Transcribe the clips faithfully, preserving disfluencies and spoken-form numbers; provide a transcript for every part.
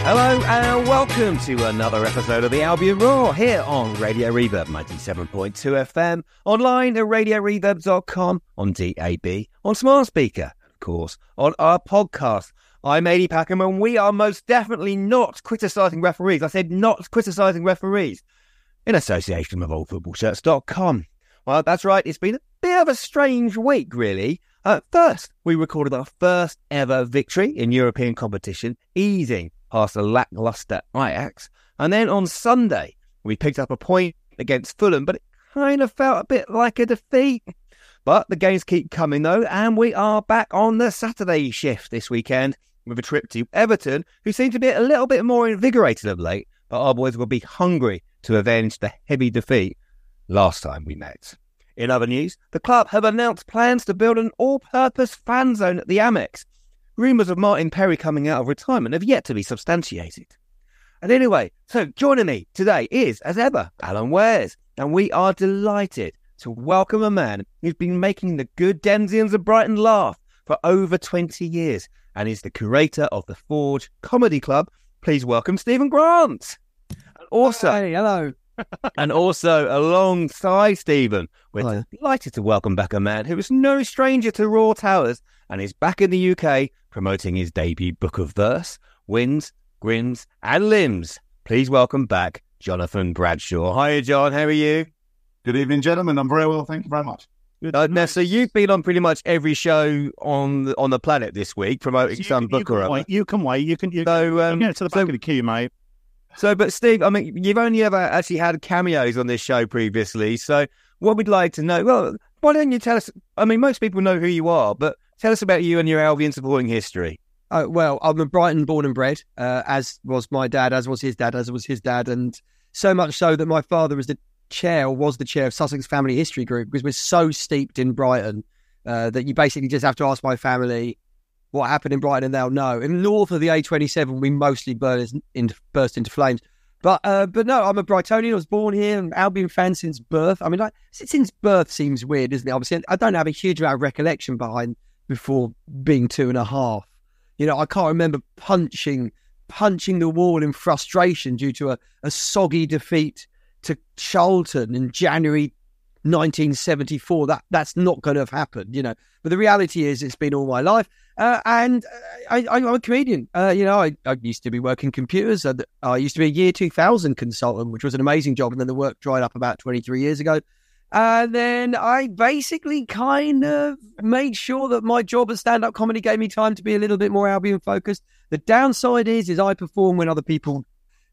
Hello and welcome to another episode of the Albion Roar here on Radio Reverb ninety-seven point two F M, online at radio reverb dot com, on D A B, on smart speaker, of course, on our podcast. I'm Adi Packham and we are most definitely not criticising referees. I said not criticising referees, in association with old football shirts dot com. Well, that's right, it's been a bit of a strange week, really. Uh, first, we recorded our first ever victory in European competition, easing past a lacklustre Ajax. And then on Sunday, we picked up a point against Fulham, but it kind of felt a bit like a defeat. But the games keep coming, though, and we are back on the Saturday shift this weekend with a trip to Everton, who seem to be a little bit more invigorated of late, but our boys will be hungry to avenge the heavy defeat last time we met. In other news, the club have announced plans to build an all-purpose fan zone at the Amex. Rumours of Martin Perry coming out of retirement have yet to be substantiated. And anyway, so joining me today is, as ever, Alan Wares, and we are delighted to welcome a man who's been making the good Denzians of Brighton laugh for over twenty years, and is the curator of the Forge Comedy Club. Please welcome Stephen Grant. And also, hey, hello. And also, alongside Stephen, we're Hello. delighted to welcome back a man who is no stranger to Raw Towers and is back in the U K promoting his debut book of verse, Wins, Grins and Limbs. Please welcome back Jonathan Bradshaw. Hiya, John. How are you? Good evening, gentlemen. I'm very well, thank you very much. Uh, now, so you've been on pretty much every show on the, on the planet this week promoting You, some you book or can other. wait. You can wait. You can. You So, can um, get to the back so- of the queue, mate. So, but Steve, I mean, you've only ever actually had cameos on this show previously. So what we'd like to know, well, why don't you tell us, I mean, most people know who you are, but tell us about you and your Albion supporting history. Oh, well, I'm a Brighton born and bred, uh, as was my dad, as was his dad, as was his dad. And so much so that my father was the chair, or was the chair of Sussex Family History Group, because we're so steeped in Brighton uh, that you basically just have to ask my family what happened in Brighton and they'll know. In north of the A twenty-seven, we mostly burst into, burst into flames. But uh, but no, I'm a Brightonian. I was born here, an Albion fan since birth. I mean, like, since birth seems weird, isn't it? Obviously, I don't have a huge amount of recollection behind before being two and a half. You know, I can't remember punching punching the wall in frustration due to a, a soggy defeat to Charlton in January nineteen seventy-four. That that's not going to have happened, you know. But the reality is, it's been all my life. Uh, and I, I, I'm a comedian. Uh, you know, I, I used to be working computers. I, I used to be a year two thousand consultant, which was an amazing job. And then the work dried up about twenty-three years ago. And then I basically kind of made sure that my job at stand-up comedy gave me time to be a little bit more Albion focused. The downside is, is I perform when other people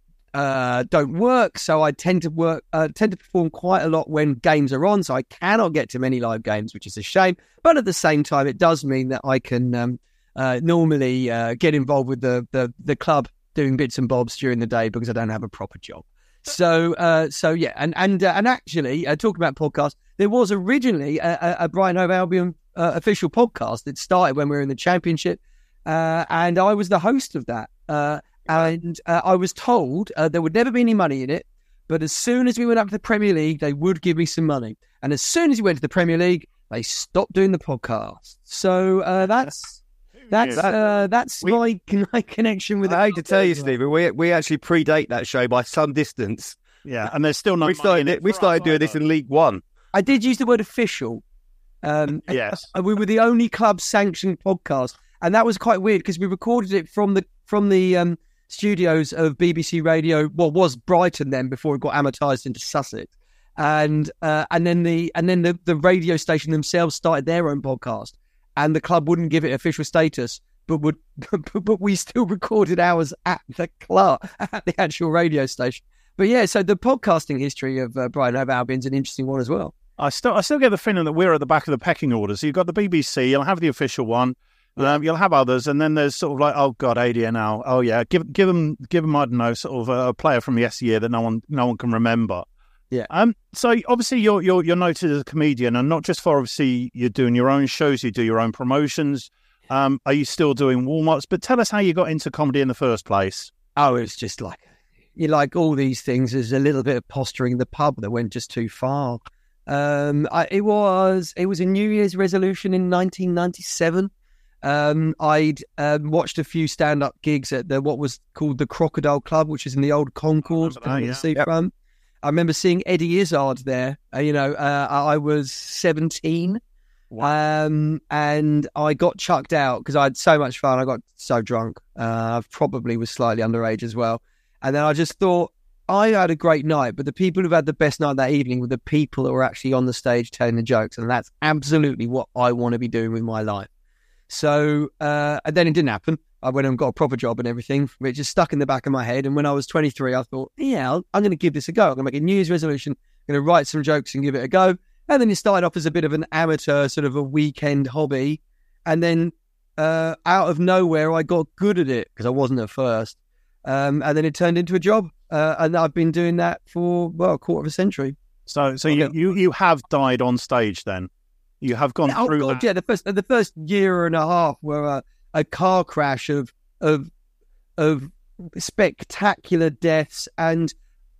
uh, don't work. So I tend to work, uh, tend to perform quite a lot when games are on. So I cannot get to many live games, which is a shame. But at the same time, it does mean that I can um, uh, normally uh, get involved with the, the the club doing bits and bobs during the day because I don't have a proper job. So, uh, so yeah, and and uh, and actually, uh, talking about podcasts, there was originally a, a, a Brighton Hove Albion uh, official podcast that started when we were in the Championship, uh, and I was the host of that. Uh, and uh, I was told uh, there would never be any money in it, but as soon as we went up to the Premier League, they would give me some money. And as soon as we went to the Premier League, they stopped doing the podcast. So uh, that's. That's uh, that's We- my, my connection with. I hate to tell you, Stephen, we we actually predate that show by some distance. Yeah, and there's still no we money started in it we for started us doing this either. in League One. I did use the word official. Um, Yes. and we were the only club sanctioned podcast, and that was quite weird because we recorded it from the from the um, studios of B B C Radio. Well, was Brighton then before it got amortised into Sussex, and uh, and then the and then the, the radio station themselves started their own podcast, and the club wouldn't give it official status. But would but, but we still recorded ours at the club, at the actual radio station. But yeah, so the podcasting history of uh, Brighton Hove Albion is an interesting one as well. I still, I still get the feeling that we're at the back of the pecking order. So you've got the B B C, you'll have the official one, um, you'll have others, and then there's sort of like, oh god, A D N L. Oh yeah, give give them, give them, I don't know, sort of a, a player from yesteryear that no one, no one can remember. Yeah. Um. So obviously you're you're you're noted as a comedian, and not just for obviously you're doing your own shows, you do your own promotions. Um. Are you still doing warm-ups? But tell us how you got into comedy in the first place. Oh, it's just like, you like all these things. There's a little bit of posturing in the pub that went just too far. Um, I, it was it was a New Year's resolution in nineteen ninety-seven Um, I'd um, watched a few stand-up gigs at the what was called the Crocodile Club, which is in the old concourse that, on yeah. the seafront. I remember seeing Eddie Izzard there. Uh, you know, uh, I was seventeen, Wow. um, and I got chucked out because I had so much fun. I got so drunk. Uh, I probably was slightly underage as well. And then I just thought, I had a great night, but the people who've had the best night that evening were the people that were actually on the stage telling the jokes, and that's absolutely what I want to be doing with my life. So, uh, and then it didn't happen. I went and got a proper job and everything, which just stuck in the back of my head. And when I was twenty-three, I thought, yeah, I'll, I'm going to give this a go. I'm going to make a New Year's resolution. I'm going to write some jokes and give it a go. And then it started off as a bit of an amateur, sort of a weekend hobby. And then uh, out of nowhere, I got good at it because I wasn't at first. Um, and then it turned into a job. Uh, and I've been doing that for, well, a quarter of a century. So, so you, you you have died on stage then? You have gone Oh, through God, that? yeah. The first, the first year and a half were a, a car crash of of of spectacular deaths and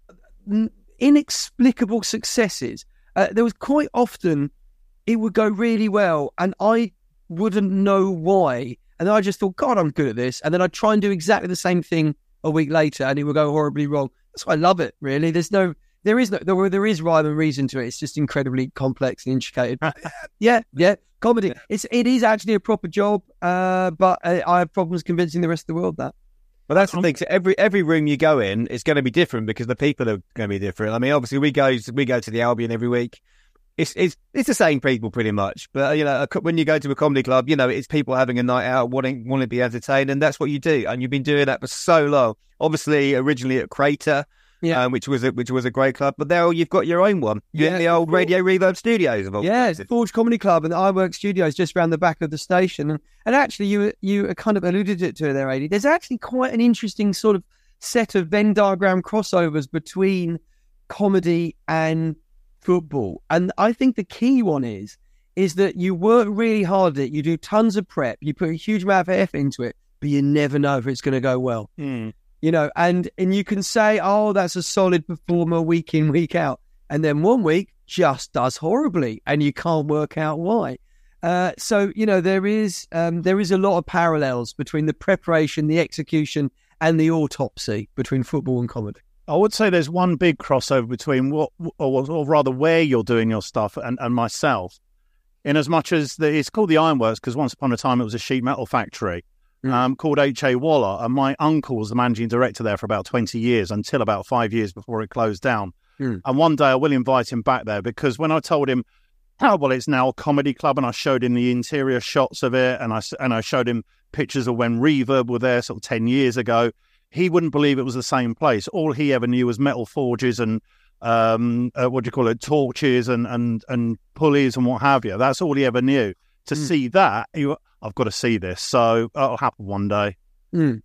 inexplicable successes. Uh, there was quite often it would go really well, and I wouldn't know why. And I just thought, God, I'm good at this. And then I'd try and do exactly the same thing a week later, and it would go horribly wrong. That's why I love it. Really, there's no. There is no, there, there is rhyme and reason to it. It's just incredibly complex and intricated. yeah, yeah, comedy. It's it is actually a proper job, uh, but I, I have problems convincing the rest of the world that. Well, that's the thing. So every every room you go in, it's going to be different because the people are going to be different. I mean, obviously, we go we go to the Albion every week. It's it's it's the same people pretty much. But you know, when you go to a comedy club, you know, it's people having a night out, wanting wanting to be entertained, and that's what you do. And you've been doing that for so long. Obviously, originally at Crater. Yeah, um, which was a, which was a great club, but now you've got your own one. You're yeah, in the old Radio Reverb Studios of all yeah, places. it's Forge Comedy Club and the iWork Studios just around the back of the station. And, and actually, you you kind of alluded it to it there, Adi. There's actually quite an interesting sort of set of Venn diagram crossovers between comedy and football. And I think the key one is is that you work really hard at it. You do tons of prep. You put a huge amount of effort into it, but you never know if it's going to go well. Mm. You know, and, and you can say, oh, that's a solid performer week in, week out. And then one week just does horribly and you can't work out why. Uh, so, you know, there is um, there is a lot of parallels between the preparation, the execution and the autopsy between football and comedy. I would say there's one big crossover between what, or, or rather where you're doing your stuff and, and myself, in as much as the, it's called the Ironworks because once upon a time it was a sheet metal factory. Mm. Um, called H A Waller, and my uncle was the managing director there for about twenty years until about five years before it closed down. Mm. And one day I will invite him back there because when I told him how well it's now a comedy club and I showed him the interior shots of it and I, and I showed him pictures of when Reverb were there sort of ten years ago, he wouldn't believe it was the same place. All he ever knew was metal forges and um, uh, what do you call it, torches and, and, and pulleys and what have you. That's all he ever knew. To mm. see that, he, I've got to see this, so it'll happen one day. Mm.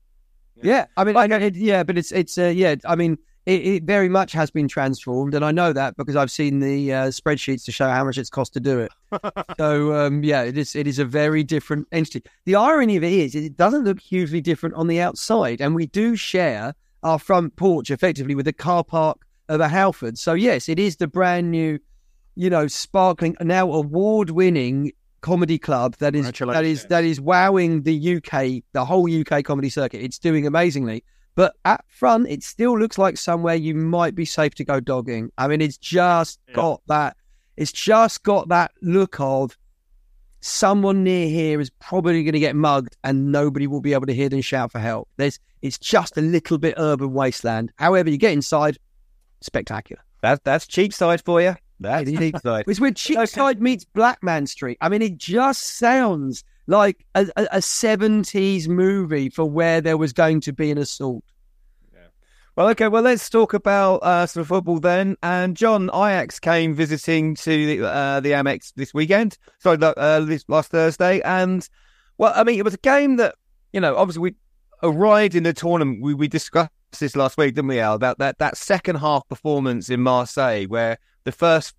Yeah, I mean, I know, it, yeah, but it's it's uh, yeah, I mean, it, it very much has been transformed, and I know that because I've seen the uh, spreadsheets to show how much it's cost to do it. so um, yeah, it is it is a very different entity. The irony of it is, it doesn't look hugely different on the outside, and we do share our front porch effectively with the car park of a Halford. So yes, it is the brand new, you know, sparkling, now award-winning comedy club that is that is that is wowing the U K, the whole U K comedy circuit. It's doing amazingly, but at front it still looks like somewhere you might be safe to go dogging. I mean, it's just yeah. got that it's just got that look of someone near here is probably going to get mugged and nobody will be able to hear them shout for help. There's it's just a little bit urban wasteland. However, you get inside, spectacular. That that's Cheapside for you. That's Cheapside. It's where Cheapside meets Blackman Street. I mean, it just sounds like a, a, a seventies movie for where there was going to be an assault. Yeah. Well, okay. Well, let's talk about uh, some football then. And John, Ajax came visiting to the, uh, the Amex this weekend. Sorry, uh, this last Thursday. And well, I mean, it was a game that, you know, obviously we arrived in the tournament. We we discussed this last week, didn't we, Al, about that that second half performance in Marseille where the first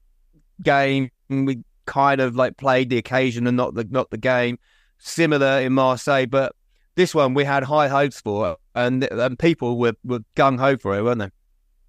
game we kind of like played the occasion and not the not the game. Similar in Marseille, but this one we had high hopes for, and and people were, were gung ho for it, weren't they?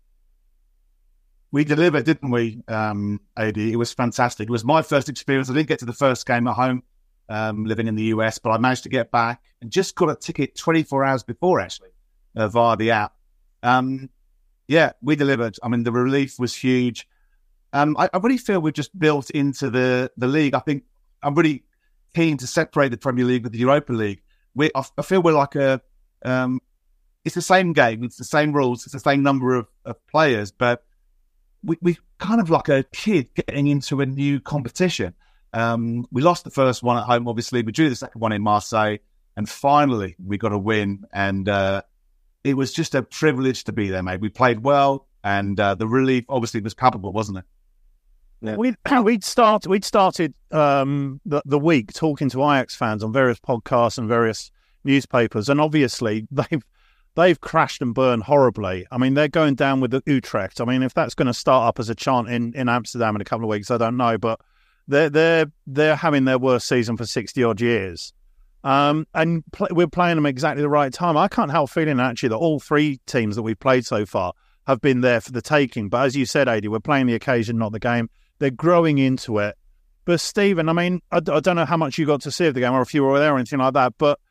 We delivered, didn't we, um, A D? It was fantastic. It was my first experience. I didn't get to the first game at home. um, living in the U S, but I managed to get back and just got a ticket twenty-four hours before, actually, uh, via the app. Um, yeah, we delivered. I mean, the relief was huge. Um, I, I really feel we've just built into the, the league. I think I'm really keen to separate the Premier League with the Europa League. We, I, I feel we're like a, um, it's the same game, it's the same rules, it's the same number of, of players, but we, we kind of like a kid getting into a new competition. Um, we lost the first one at home, obviously. We drew the second one in Marseille, and finally we got a win. And uh, it was just a privilege to be there, mate. We played well, and uh, the relief obviously was palpable, wasn't it? Yeah. We'd, we'd, start, we'd started um, the, the week talking to Ajax fans on various podcasts and various newspapers, and obviously they've they've crashed and burned horribly. I mean, they're going down with the Utrecht. I mean, if that's going to start up as a chant in, in Amsterdam in a couple of weeks, I don't know, but they're they're they're having their worst season for sixty odd years, um, and pl- we're playing them exactly the right time. I can't help feeling actually that all three teams that we've played so far have been there for the taking. But as you said, Adi, we're playing the occasion, not the game. They're growing into it. But Stephen, I mean, I, I don't know how much you got to see of the game or if you were there or anything like that, but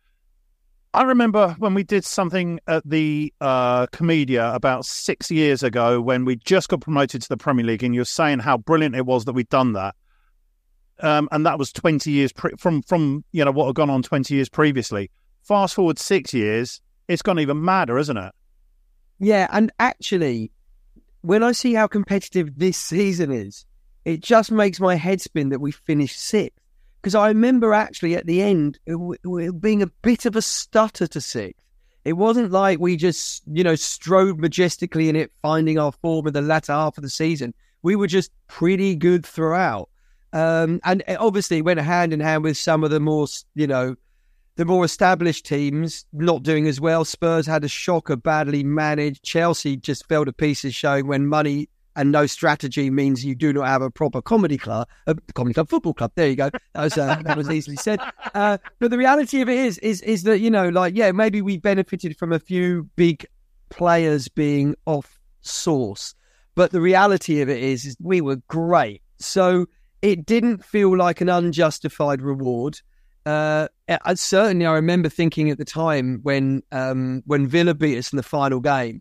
I remember when we did something at the uh, Comedia about six years ago when we just got promoted to the Premier League, and you're saying how brilliant it was that we'd done that. Um, and that was twenty years pre- from, from you know what had gone on twenty years previously. Fast forward six years, it's gone even madder, isn't it? Yeah, and actually, when I see how competitive this season is, it just makes my head spin that we finished sixth. Because I remember actually at the end, it, w- it being a bit of a stutter to sixth. It wasn't like we just, you know, strode majestically in it, finding our form in the latter half of the season. We were just pretty good throughout. Um, and it obviously went hand in hand with some of the more, you know, the more established teams not doing as well. Spurs had a shocker, badly managed. Chelsea just fell to pieces, showing when money and no strategy means you do not have a proper comedy club, a comedy club, football club. There you go. That was uh, that was easily said. Uh, but the reality of it is, is, is that, you know, like, yeah, maybe we benefited from a few big players being off source, but the reality of it is, is we were great. So it didn't feel like an unjustified reward. Uh, I, certainly, I remember thinking at the time when um, when Villa beat us in the final game.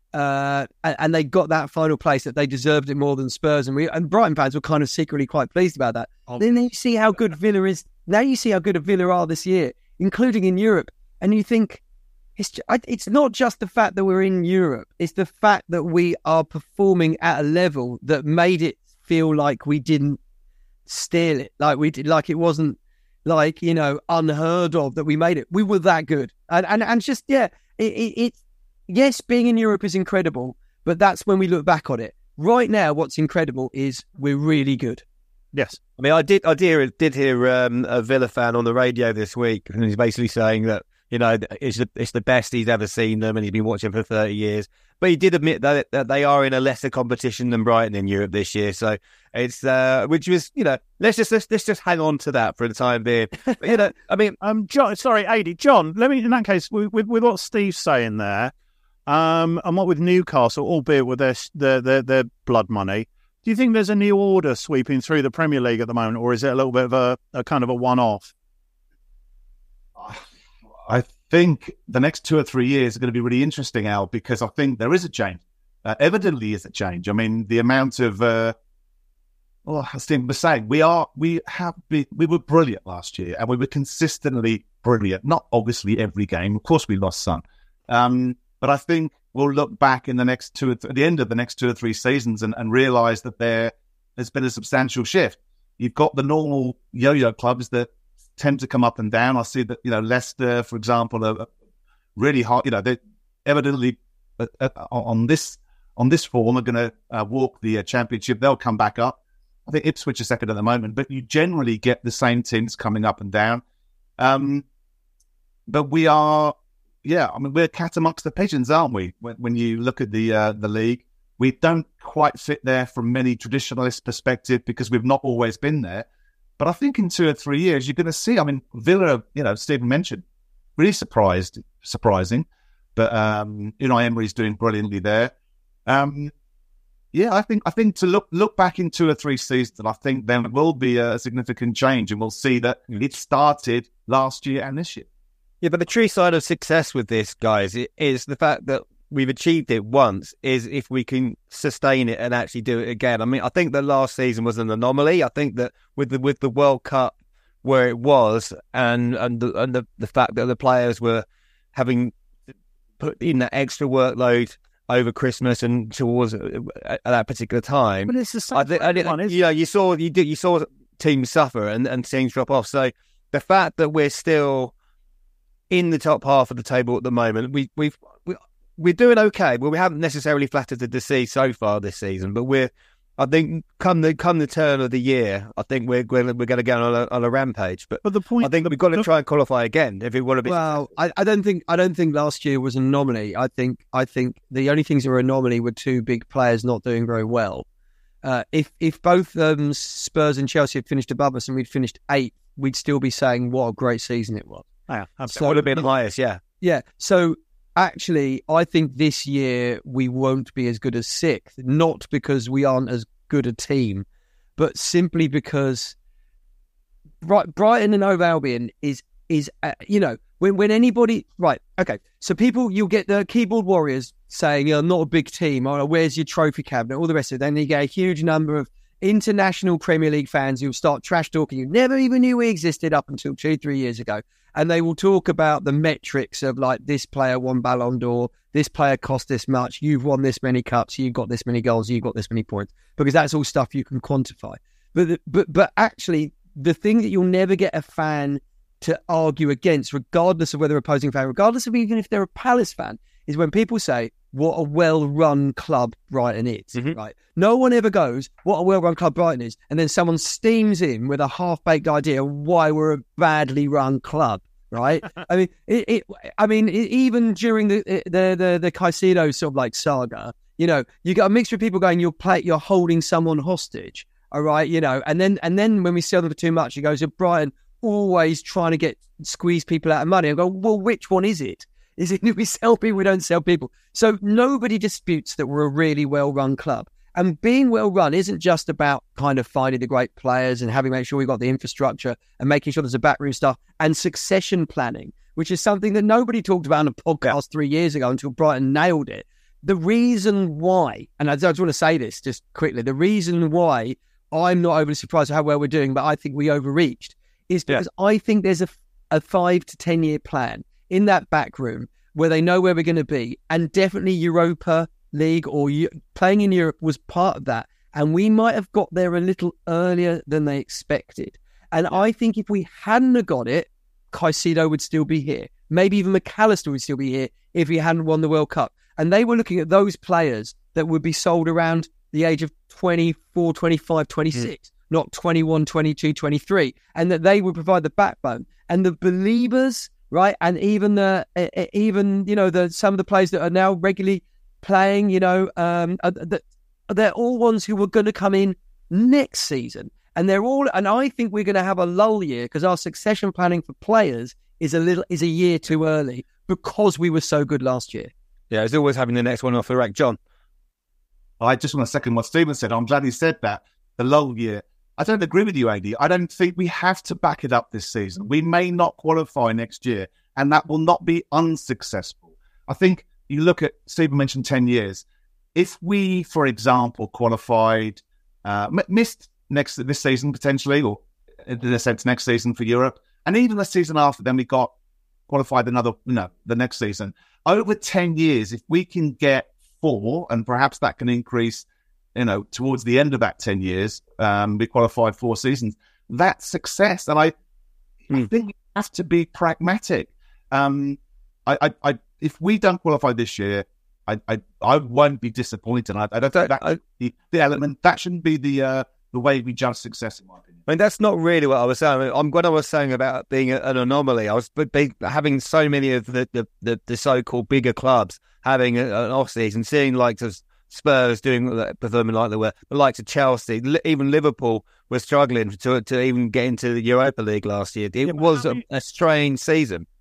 Uh, and, and they got that final place that they deserved it more than Spurs, and we and Brighton fans were kind of secretly quite pleased about that. Oh. Then you see how good Villa is. Now you see how good Villa are this year, including in Europe, and you think it's it's not just the fact that we're in Europe; it's the fact that we are performing at a level that made it feel like we didn't steal it, like we did, like it wasn't like, you know, unheard of that we made it. We were that good, and and and just yeah, it it. it yes, being in Europe is incredible, but that's when we look back on it. Right now, what's incredible is we're really good. Yes. I mean, I did I did, did hear um, a Villa fan on the radio this week, and he's basically saying that, you know, it's the, it's the best he's ever seen them, and he's been watching for thirty years. But he did admit that, that they are in a lesser competition than Brighton in Europe this year. So it's, uh, which was, you know, let's just let's, let's just hang on to that for the time being. But, you know, I mean, um, John, sorry, Adi, John, let me, in that case, with, with, with what Steve's saying there, Um, and what with Newcastle, albeit with their, their their their blood money, do you think there's a new order sweeping through the Premier League at the moment, or is it a little bit of a, a kind of a one-off? I think the next two or three years are going to be really interesting, Al, because I think there is a change. Uh, evidently, is a change. I mean, the amount of, uh, well, as Steve was saying, we are we have been, we were brilliant last year, and we were consistently brilliant. Not obviously every game, of course, we lost some. Um, But I think we'll look back in the next two, or th- at the end of the next two or three seasons, and, and realise that there has been a substantial shift. You've got the normal yo-yo clubs that tend to come up and down. I see that, you know, Leicester, for example, are, are really hard. You know, they evidently uh, uh, on this on this form are going to uh, walk the uh, championship. They'll come back up. I think Ipswich are second at the moment, but you generally get the same teams coming up and down. Um, but we are. Yeah, I mean, we're cat amongst the pigeons, aren't we? When, when you look at the uh, the league, we don't quite fit there from many traditionalist perspective because we've not always been there. But I think in two or three years, you're going to see, I mean, Villa, you know, Stephen mentioned, really surprised, surprising. But um, Unai Emery's doing brilliantly there. Um, Yeah, I think I think to look look back in two or three seasons, I think there will be a significant change, and we'll see that mm. it started last year and this year. Yeah, but the true sign of success with this, guys, is the fact that we've achieved it once, is if we can sustain it and actually do it again. I mean, I think that last season was an anomaly. I think that with the with the World Cup where it was, and and the, and the, the fact that the players were having put in that extra workload over Christmas and towards uh, at that particular time. But it's the same I think, I, one, you know, you saw you did you saw teams suffer and, and teams drop off. So the fact that we're still in the top half of the table at the moment, we we've we, we're doing okay. Well, we haven't necessarily flattered the deceased so far this season, but we're. I think come the come the turn of the year, I think we're we're, we're going to go on a, on a rampage. But, but the point, I think the, we've got to the, try and qualify again if we want to be. Well, I, I don't think I don't think last year was an anomaly. I think I think the only things that were anomaly were two big players not doing very well. Uh, if if both um, Spurs and Chelsea had finished above us and we'd finished eighth, we'd still be saying what a great season it was. Yeah, so, it would have been highest, yeah, yeah. So. Actually, I think this year we won't be as good as sixth, not because we aren't as good a team, but simply because Brighton and Hove Albion is, is uh, you know, when, when anybody... Right, okay, so people, you'll get the keyboard warriors saying, you're not a big team, or where's your trophy cabinet, all the rest of it. Then you get a huge number of international Premier League fans who start trash talking you never even knew we existed up until two, three years ago. And they will talk about the metrics of like this player won Ballon d'Or, this player cost this much, you've won this many cups, you've got this many goals, you've got this many points, because that's all stuff you can quantify. But but but actually, the thing that you'll never get a fan to argue against, regardless of whether opposing fan, regardless of even if they're a Palace fan, is when people say, what a well-run club Brighton is, mm-hmm. right? No one ever goes, what a well-run club Brighton is, and then someone steams in with a half-baked idea of why we're a badly run club, right? I mean, it, it, I mean, it, even during the the the, the Caicedo sort of like saga, you know, you got a mixture of people going, you're play, you're holding someone hostage, all right, you know, and then and then when we sell them for too much, he goes, Brighton always trying to get squeeze people out of money. I go, well, which one is it? Is it we sell people, we don't sell people? So nobody disputes that we're a really well-run club. And being well-run isn't just about kind of finding the great players and having make sure we've got the infrastructure and making sure there's a backroom stuff and succession planning, which is something that nobody talked about on a podcast three years ago until Brighton nailed it. The reason why, and I just want to say this just quickly, the reason why I'm not overly surprised at how well we're doing, but I think we overreached, is because yeah. I think there's a, a five to ten year plan in that back room where they know where we're going to be, and definitely Europa League or U- playing in Europe was part of that, and we might have got there a little earlier than they expected. And yeah. I think if we hadn't have got it, Caicedo would still be here. Maybe even McAllister would still be here if he hadn't won the World Cup. And they were looking at those players that would be sold around the age of twenty-four, twenty-five, twenty-six, mm. not twenty-one, twenty-two, twenty-three, and that they would provide the backbone. And the believers, right, and even the uh, even you know the some of the players that are now regularly playing, you know, um, uh, the, they're all ones who were going to come in next season, and they're all. And I think we're going to have a lull year because our succession planning for players is a little is a year too early because we were so good last year. Yeah, it's always having the next one off the rack, John. I just want to second what Stephen said. I'm glad he said that. The lull year. I don't agree with you, Andy. I don't think we have to back it up this season. We may not qualify next year, and that will not be unsuccessful. I think you look at, Stephen mentioned ten years. If we, for example, qualified, uh, m- missed next this season potentially, or in a sense next season for Europe, and even the season after, then we got qualified another, you know, the next season. Over ten years, if we can get four, and perhaps that can increase, you know, towards the end of that ten years, um, we qualified four seasons. That's success. And I, mm. I think we have to be pragmatic. Um, I, I, I, if we don't qualify this year, I, I, I won't be disappointed. I, I don't think that I, the, the element that shouldn't be the uh, the way we judge success, in my opinion. I mean, that's not really what I was saying. I'm what I was saying about being a, an anomaly. I was big, having so many of the the, the, the so-called bigger clubs having a, an off-season, seeing like Spurs doing performing like they were, the likes of Chelsea, even Liverpool were struggling to to even get into the Europa League last year. It yeah, was I mean, a, a strange season.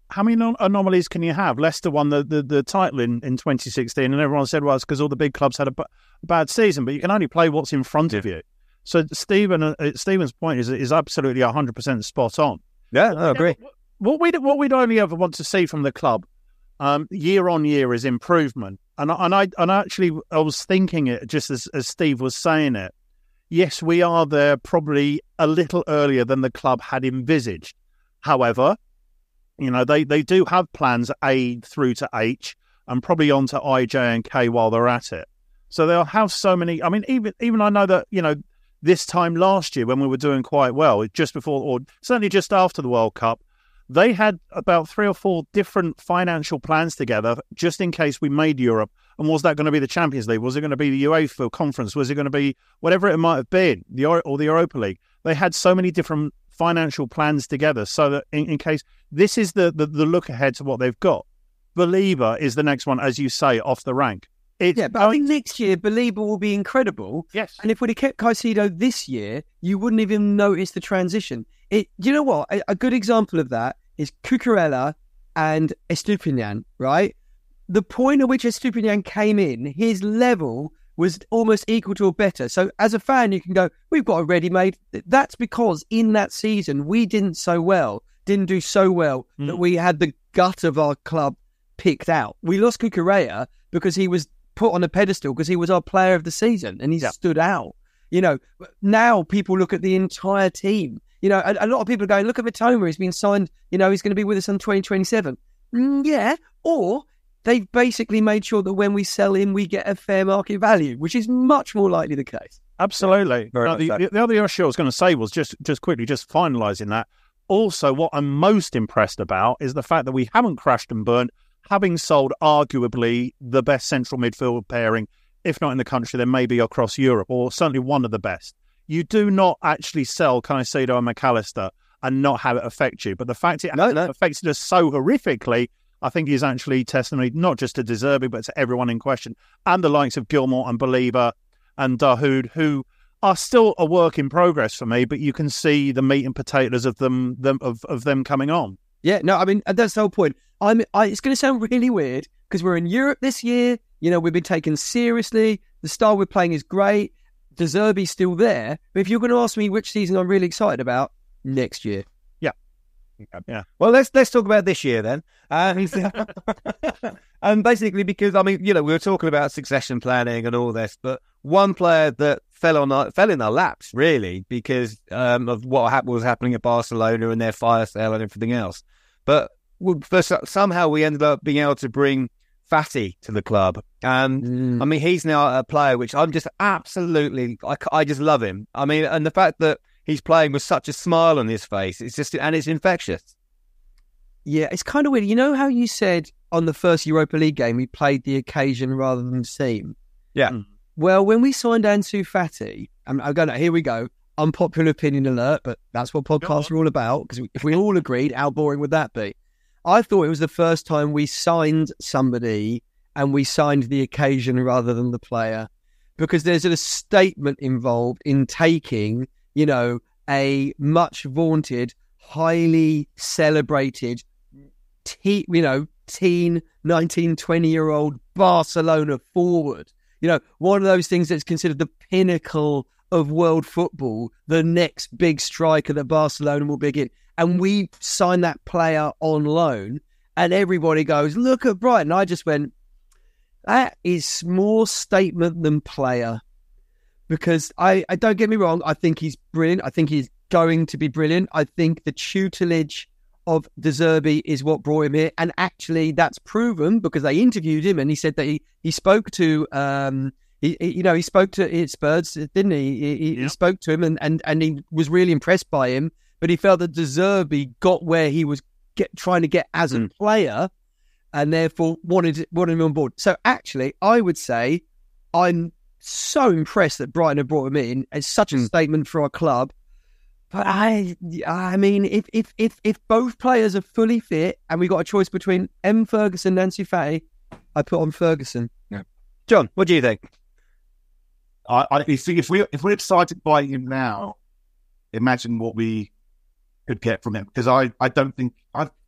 how many anom- anomalies can you have? Leicester won the, the, the title in, in twenty sixteen, and everyone said, well, it's because all the big clubs had a, b- a bad season, but you can only play what's in front of you. So Stephen, uh, Stephen's point is is absolutely one hundred percent spot on. Yeah, I agree. What we'd, what we'd only ever want to see from the club um, year on year is improvement. And, and, I, and actually, I was thinking it just as, as Steve was saying it. Yes, we are there probably a little earlier than the club had envisaged. However, you know, they, they do have plans A through to H and probably on to I, J and K while they're at it. So they'll have so many. I mean, even even I know that, you know, this time last year when we were doing quite well, just before or certainly just after the World Cup, they had about three or four different financial plans together just in case we made Europe. And was that going to be the Champions League? Was it going to be the UEFA Conference? Was it going to be whatever it might have been, the or the Europa League? They had so many different financial plans together so that in, in case this is the, the, the look ahead to what they've got. Belieber is the next one, as you say, off the rank. It's yeah, but I think next year, Belieber will be incredible. Yes. And if we'd have kept Caicedo this year, you wouldn't even notice the transition. It, you know what? A, a good example of that is Cucurella and Estupiñán, right? The point at which Estupiñán came in, his level was almost equal to or better. So as a fan, you can go, we've got a ready-made. That's because in that season, we didn't so well, didn't do so well mm. that we had the gut of our club picked out. We lost Cucurella because he was put on a pedestal because he was our player of the season and he yeah. stood out. You know, now people look at the entire team. You know, a, a lot of people are going, look at Mitoma, he's been signed, you know, he's going to be with us on twenty twenty-seven. Mm, yeah, or they've basically made sure that when we sell him, we get a fair market value, which is much more likely the case. Absolutely. Now, the, the, the other issue I was going to say was just, just quickly, just finalising that. Also, what I'm most impressed about is the fact that we haven't crashed and burnt, having sold arguably the best central midfield pairing, if not in the country, then maybe across Europe, or certainly one of the best. You do not actually sell Caicedo and McAllister and not have it affect you. But the fact it no, no. affected us so horrifically, I think is actually testimony not just to De Zerbi, but to everyone in question, and the likes of Gilmour and Belieber and Dahoud, who are still a work in progress for me, but you can see the meat and potatoes of them, them of, of them coming on. Yeah, no, I mean, that's the whole point. I'm, I, it's going to sound really weird because we're in Europe this year. You know, we've been taken seriously. The style we're playing is great. De Zerbi's still there. But if you're going to ask me which season I'm really excited about, next year. Yeah. Yeah. Well, let's let's talk about this year then. Um, and basically because, I mean, you know, we were talking about succession planning and all this, but one player that fell on our, fell in our laps, really, because um, of what ha- was happening at Barcelona and their fire sale and everything else. But for, somehow we ended up being able to bring Fati to the club. And mm. I mean, he's now a player which I'm just absolutely, I, I just love him. I mean, and the fact that he's playing with such a smile on his face, it's just, and it's infectious. Yeah, it's kind of weird. You know how you said on the first Europa League game, we played the occasion rather than the team? Yeah. Mm. Well, when we signed Ansu Fati, I'm, I'm going to, here we go, unpopular opinion alert, but that's what podcasts are all about, because if we all agreed, how boring would that be? I thought it was the first time we signed somebody and we signed the occasion rather than the player, because there's a statement involved in taking, you know, a much vaunted, highly celebrated, te- you know, teen, nineteen, twenty-year-old Barcelona forward. You know, one of those things that's considered the pinnacle of world football, the next big striker that Barcelona will begin. And we signed that player on loan, and everybody goes, look at Brighton. I just went, that is more statement than player. Because I, I don't get me wrong, I think he's brilliant. I think he's going to be brilliant. I think the tutelage of De Zerbi is what brought him here. And actually, that's proven because they interviewed him and he said that he, he spoke to, um, he, he, you know, he spoke to Spurs, didn't he? He, he, yeah. he spoke to him and, and, and he was really impressed by him. But he felt that De Zerbi got where he was get, trying to get as a mm. player and therefore wanted, wanted him on board. So actually, I would say I'm so impressed that Brighton have brought him in. It's such a statement for our club. But I I mean, if if if, if both players are fully fit and we got a choice between M. Ferguson and Ansu Fati, I put on Ferguson. Yeah. John, what do you think? I, I you see, if we if we're excited by him now, imagine what we could get from him. Because I, I don't think I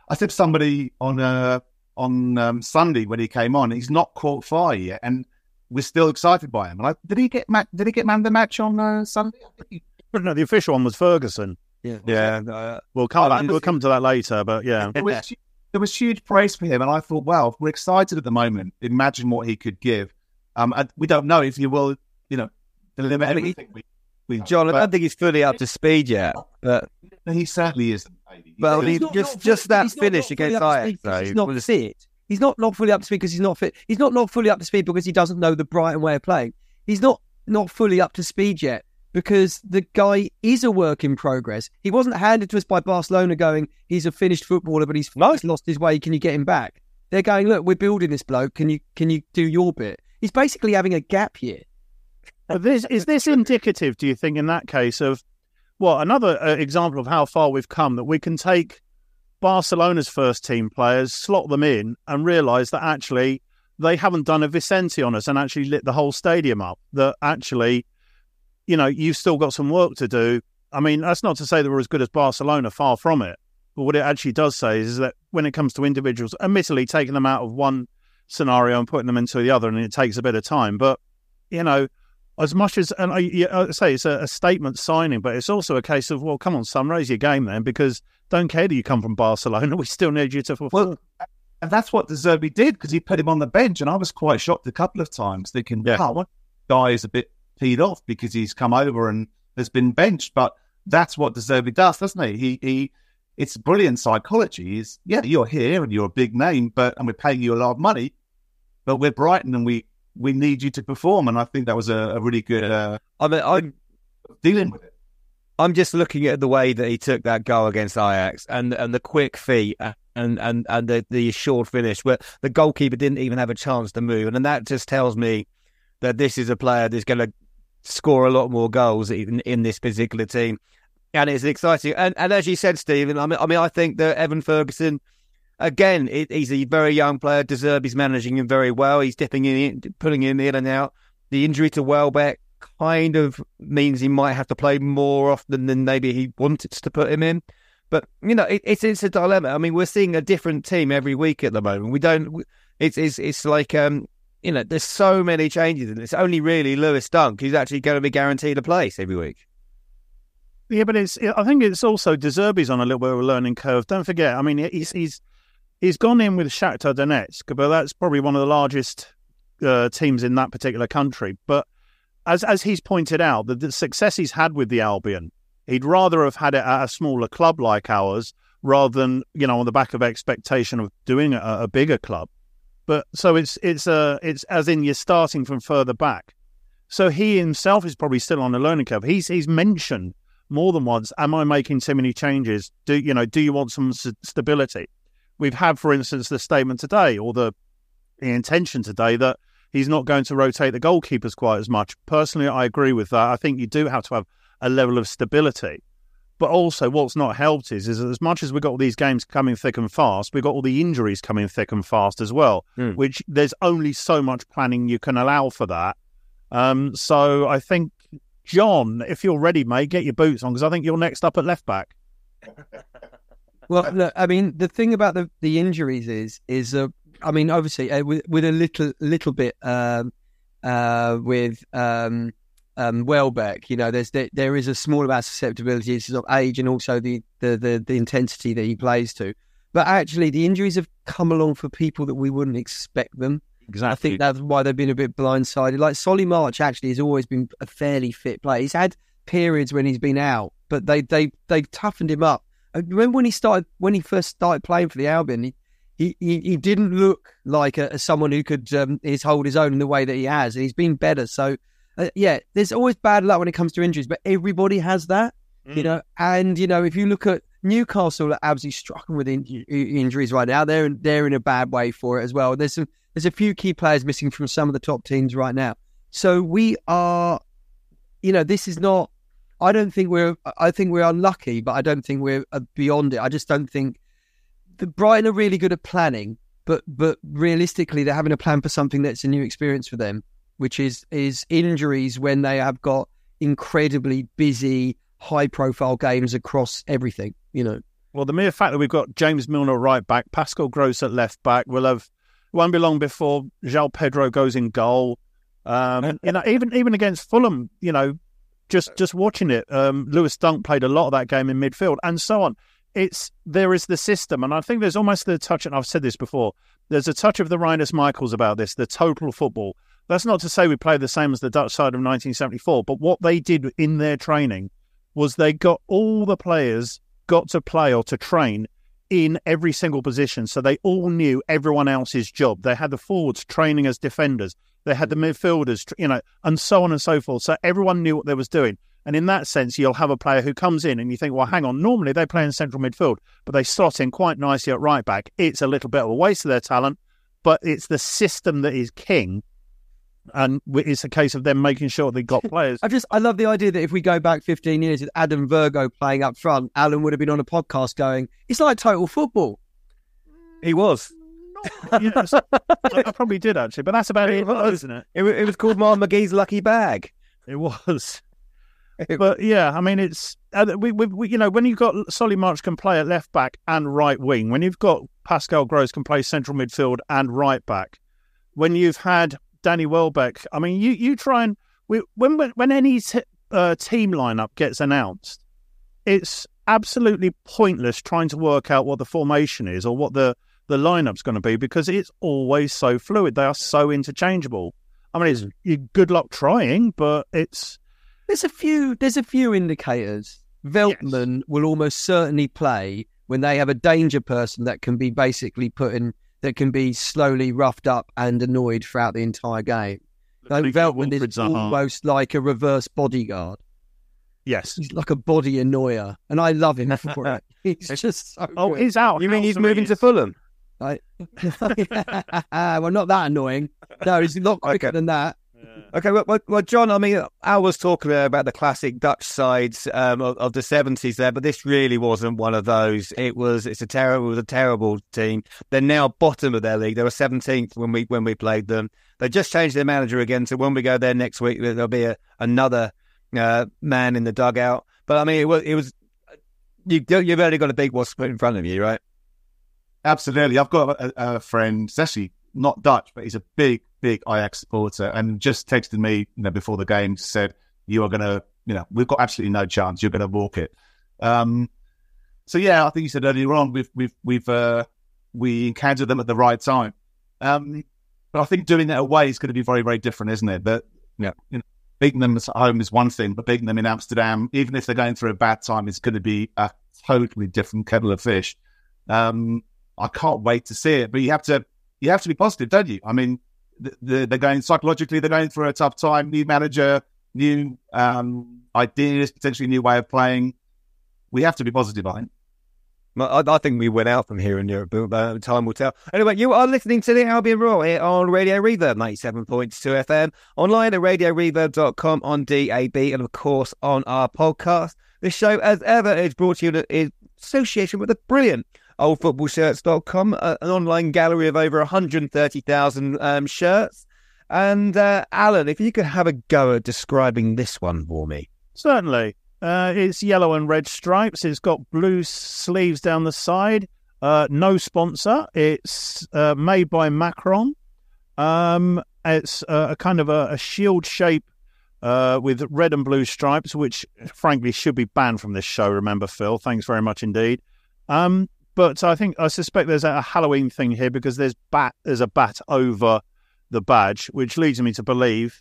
I said to somebody on uh, on um, Sunday when he came on, he's not caught fire yet, and we're still excited by him. And I, did he get ma- did he get man of the match on uh, Sunday? I think he... No, the official one was Ferguson. Yeah, Yeah, uh, We'll come Oh, back, that we'll was- come to that later, but yeah. there was there was huge praise for him, and I thought, well, we're excited at the moment. Imagine what he could give. Um, and we don't know if he will, you know, deliver everything. We, we John, I but don't think he's fully up to speed yet. But he certainly isn't. Maybe. Well, He's- he- He's not- just- not just fully- that he's not- finish not fully against up to Ajax, speed because though, He's not was- fit. He's not not fully up to speed because he's not fit. He's not not fully up to speed because he doesn't know the Brighton way of playing. He's not not fully up to speed yet because the guy is a work in progress. He wasn't handed to us by Barcelona going, he's a finished footballer, but he's, he's lost his way. Can you get him back? They're going, look, we're building this bloke. Can you can you do your bit? He's basically having a gap year. But this, is this indicative, do you think, in that case, of, well, another uh, example of how far we've come, that we can take Barcelona's first team players, slot them in, and realise that actually they haven't done a Vicente on us and actually lit the whole stadium up, that actually, you know, you've still got some work to do. I mean, that's not to say that we're as good as Barcelona, far from it. But what it actually does say is that when it comes to individuals, admittedly taking them out of one scenario and putting them into the other, and it takes a bit of time. But, you know, as much as, and I, I say it's a, a statement signing, but it's also a case of, well, come on, son, raise your game then, because don't care that you come from Barcelona, we still need you to fulfill. Well, and that's what De Zerbi did, because he put him on the bench, and I was quite shocked a couple of times, thinking, Yeah. wow, one guy is a bit peed off because he's come over and has been benched. But that's what De Zerbi does, doesn't he? He, he, it's brilliant psychology. Is yeah, you're here and you're a big name, but and we're paying you a lot of money, but we're Brighton and we we need you to perform. And I think that was a, a really good uh, I mean, I'm dealing with it. I'm just looking at the way that he took that goal against Ajax and and the quick feet and and and the, the assured finish where the goalkeeper didn't even have a chance to move, and then that just tells me that this is a player that's going to score a lot more goals in, in this particular team, and it's exciting. And and as you said, Stephen, I mean, I mean, I think that Evan Ferguson, again, it, he's a very young player. De Zerbi's managing him very well. He's dipping in, putting him in and out. The injury to Welbeck kind of means he might have to play more often than maybe he wanted to put him in. But, you know, it, it's it's a dilemma. I mean, we're seeing a different team every week at the moment. We don't, it's it's, it's like, um, you know, there's so many changes, and it's only really Lewis Dunk who's actually going to be guaranteed a place every week. Yeah, but it's. I think it's also De Zerbi's on a little bit of a learning curve. Don't forget, I mean, he's he's he's gone in with Shakhtar Donetsk, but that's probably one of the largest uh, teams in that particular country. But as as he's pointed out, the, the success he's had with the Albion, he'd rather have had it at a smaller club like ours rather than, you know, on the back of expectation of doing a, a bigger club. But so it's it's uh, it's as in you're starting from further back. So he himself is probably still on a learning curve. He's he's mentioned more than once, am I making too many changes? Do you know? Do you want some s- stability? We've had, for instance, the statement today, or the, the intention today, that he's not going to rotate the goalkeepers quite as much. Personally, I agree with that. I think you do have to have a level of stability. But also, what's not helped is, is as much as we've got all these games coming thick and fast, we've got all the injuries coming thick and fast as well, Mm. which there's only so much planning you can allow for that. Um, so I think, John, if you're ready, mate, get your boots on, because I think you're next up at left back. Well, look, I mean, the thing about the, the injuries is, is uh, I mean, obviously, uh, with, with a little little bit um, uh, with um, um, Welbeck, you know, there's there, there is a small amount of susceptibility to sort of age and also the, the, the, the intensity that he plays to. But actually, the injuries have come along for people that we wouldn't expect them. Exactly. I think that's why they've been a bit blindsided. Like Solly March actually has always been a fairly fit player. He's had periods when he's been out, but they they they toughened him up. I remember when he started when he first started playing for the Albion, he he, he, he didn't look like a, a someone who could um, his hold his own in the way that he has. And he's been better. So uh, yeah, there's always bad luck when it comes to injuries, but everybody has that, mm. you know. And you know, if you look at Newcastle, are absolutely struggling with in, injuries right now. They're they're in a bad way for it as well. There's some. There's a few key players missing from some of the top teams right now. So we are, you know, this is not, I don't think we're, I think we're unlucky, but I don't think we're beyond it. I just don't think, the Brighton are really good at planning, but but realistically, they're having a plan for something that's a new experience for them, which is is injuries when they have got incredibly busy, high-profile games across everything, you know. Well, the mere fact that we've got James Milner right back, Pascal Gross at left back, we'll have won't be long before João Pedro goes in goal. Um, you know, even even against Fulham, you know, just just watching it, um, Lewis Dunk played a lot of that game in midfield, and so on. It's there is the system, and I think there's almost the touch. And I've said this before. There's a touch of the Rhinus Michaels about this, the total football. That's not to say we played the same as the Dutch side of nineteen seventy-four, but what they did in their training was they got all the players got to play or to train in every single position. So they all knew everyone else's job. They had the forwards training as defenders. They had the midfielders, you know, and so on and so forth. So everyone knew what they was doing. And in that sense, you'll have a player who comes in and you think, well, hang on, normally they play in central midfield, but they slot in quite nicely at right back. It's a little bit of a waste of their talent, but it's the system that is king. And it's a case of them making sure they got players. I just, I love the idea that if we go back fifteen years with Adam Virgo playing up front, Alan would have been on a podcast going, it's like total football. He was. Yes, I probably did actually, but that's about it, It was. isn't it? It, wa- it was called Mark McGee's Lucky Bag. It was. But yeah, I mean, it's uh, we, we, we, you know, when you've got Solly March can play at left back and right wing, when you've got Pascal Gross can play central midfield and right back, when you've had Danny Welbeck, I mean, you you try and we, when when any t- uh, team lineup gets announced, it's absolutely pointless trying to work out what the formation is or what the the lineup's going to be because it's always so fluid. They are so interchangeable. I mean, it's you, good luck trying, but it's. There's a few. There's a few indicators. Veltman yes. will almost certainly play when they have a danger person that can be basically put in, that can be slowly roughed up and annoyed throughout the entire game. Like Veltman is almost like a reverse bodyguard. Yes, he's like a body annoyer, and I love him for it. He's just so oh, good. he's out. You mean he's moving to Fulham? I, well, not that annoying. No, he's a lot quicker okay. than that. Okay, well, well, well, John, I mean, Al was talking about the classic Dutch sides um, of, of the seventies there, but this really wasn't one of those. It was, it's a terrible, it was a terrible team. They're now bottom of their league. They were seventeenth when we when we played them. They just changed their manager again, so when we go there next week, there'll be a, another uh, man in the dugout. But I mean, it was, it was you, you've only got a big wasp in front of you, right? Absolutely. I've got a, a friend, it's actually not Dutch, but he's a big, big Ajax supporter, and just texted me, you know, before the game, said, "You are going to, you know, we've got absolutely no chance. You're going to walk it." Um, so yeah, I think you said earlier on, we've we've we've uh, we encountered them at the right time. Um, but I think doing that away is going to be very, very different, isn't it? That yeah, you know, beating them at home is one thing, but beating them in Amsterdam, even if they're going through a bad time, is going to be a totally different kettle of fish. Um, I can't wait to see it, but you have to you have to be positive, don't you? I mean, they're going psychologically, they're going through a tough time, new manager, new um, ideas, potentially new way of playing. We have to be positive, I think. I, I think we went out from here in Europe, but uh, time will tell. Anyway, you are listening to the Albion Roar here on Radio Reverb, ninety-seven point two F M, online at radio reverb dot com, on D A B, and of course on our podcast. This show, as ever, is brought to you in association with the brilliant old football shirts dot com, uh, an online gallery of over one hundred thirty thousand um, shirts. And uh, Alan, if you could have a go at describing this one for me. Certainly. Uh, it's yellow and red stripes. It's got blue sleeves down the side. Uh, no sponsor. It's uh, made by Macron. Um, it's uh, a kind of a, a shield shape uh, with red and blue stripes, which frankly should be banned from this show. Remember, Phil? Thanks very much indeed. Um, but I think I suspect there's a Halloween thing here because there's bat. There's a bat over the badge, which leads me to believe.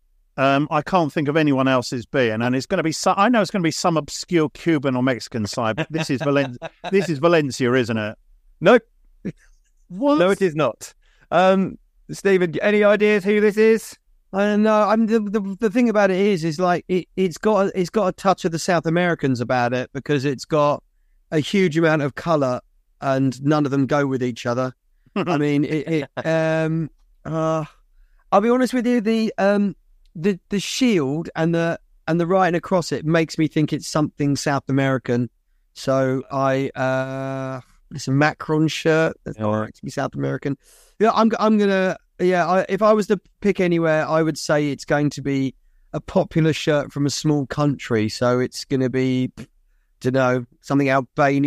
Um, I can't think of anyone else's being, and it's going to be. So, I know it's going to be some obscure Cuban or Mexican side, but this is Valen- This is Valencia, isn't it? Nope. What? No, it is not. Um, Stephen, any ideas who this is? I don't know. I'm the, the the thing about it is, is like it, it's got a, it's got a touch of the South Americans about it because it's got a huge amount of colour and none of them go with each other. I mean, it. it um, uh, I'll be honest with you. The um. The the shield and the and the writing across it makes me think it's something South American. So I uh, it's a Macron shirt. That's not actually South American. Yeah, I'm I'm gonna yeah. I, if I was to pick anywhere, I would say it's going to be a popular shirt from a small country. So it's going to be, don't know, something Albanian.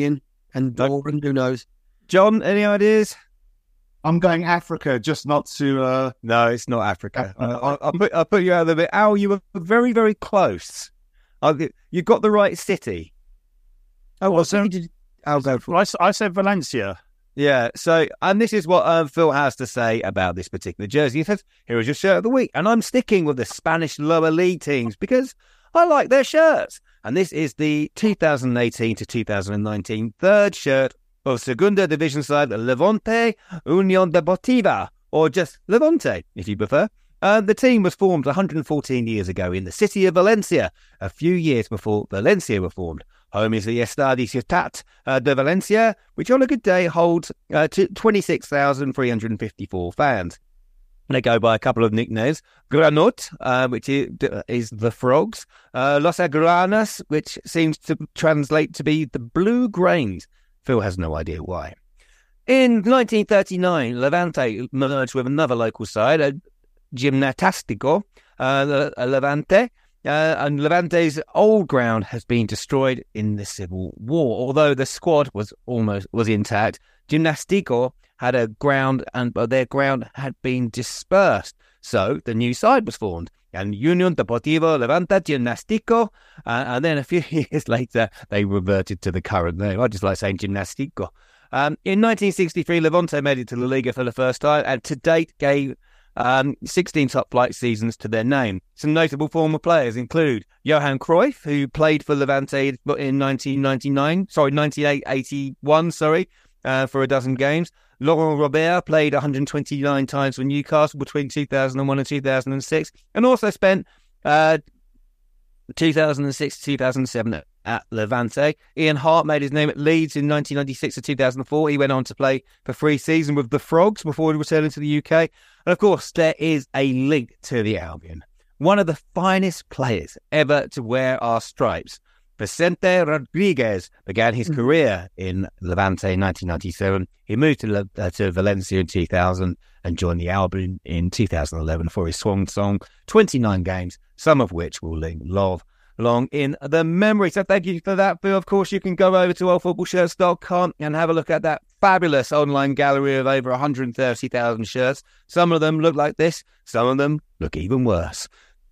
And Doran, who knows? John, any ideas? I'm going Africa, just not to. Uh... No, it's not Africa. uh, I'll, I'll, put, I'll put you out of the bit. Al, you were very, very close. I'll, you got the right city. Oh, well, so did I'll go for Well, I, s- I said Valencia. Yeah, so, and this is what um, Phil has to say about this particular jersey. He says, here is your shirt of the week. And I'm sticking with the Spanish lower league teams because I like their shirts. And this is the two thousand eighteen to two thousand nineteen third shirt of Segunda Division side Levante Unión Deportiva, or just Levante, if you prefer. Uh, the team was formed one hundred fourteen years ago in the city of Valencia, a few years before Valencia were formed. Home is the Estadi Ciutat uh, de Valencia, which on a good day holds uh, twenty-six thousand three hundred fifty-four fans. They go by a couple of nicknames. Granot, uh, which is, is the Frogs. Uh, Los Agranas, which seems to translate to be the Blue Grains. Phil has no idea why. In nineteen thirty-nine, Levante merged with another local side, uh, Gimnástico uh, Levante. Uh, and Levante's old ground has been destroyed in the civil war. Although the squad was almost was intact, Gimnástico had a ground, and uh, their ground had been dispersed. So the new side was formed, and Unión Deportiva Levante Gimnástico. Uh, and then a few years later, they reverted to the current name. I just like saying Gimnástico. Um, in nineteen sixty-three, Levante made it to La Liga for the first time, and to date gave Um, sixteen top-flight seasons to their name. Some notable former players include Johan Cruyff, who played for Levante in nineteen ninety-nine, sorry, nineteen eighty-one, sorry, uh, for a dozen games. Laurent Robert played one hundred twenty-nine times for Newcastle between two thousand one and two thousand six, and also spent uh, two thousand six to two thousand seven at Levante. Ian Hart made his name at Leeds in nineteen ninety-six to two thousand four. He went on to play for three seasons with the Frogs before returning to the U K. And of course, there is a link to the Albion. One of the finest players ever to wear our stripes, Vicente Rodriguez, began his career in Levante in nineteen ninety-seven. He moved to, Le- uh, to Valencia in two thousand and joined the Albion in two thousand eleven for his swan song, twenty-nine games, some of which will live long, long in the memory. So thank you for that, Phil. Of course, you can go over to old football shirts dot com and have a look at that fabulous online gallery of over one hundred thirty thousand shirts. Some of them look like this, some of them look even worse.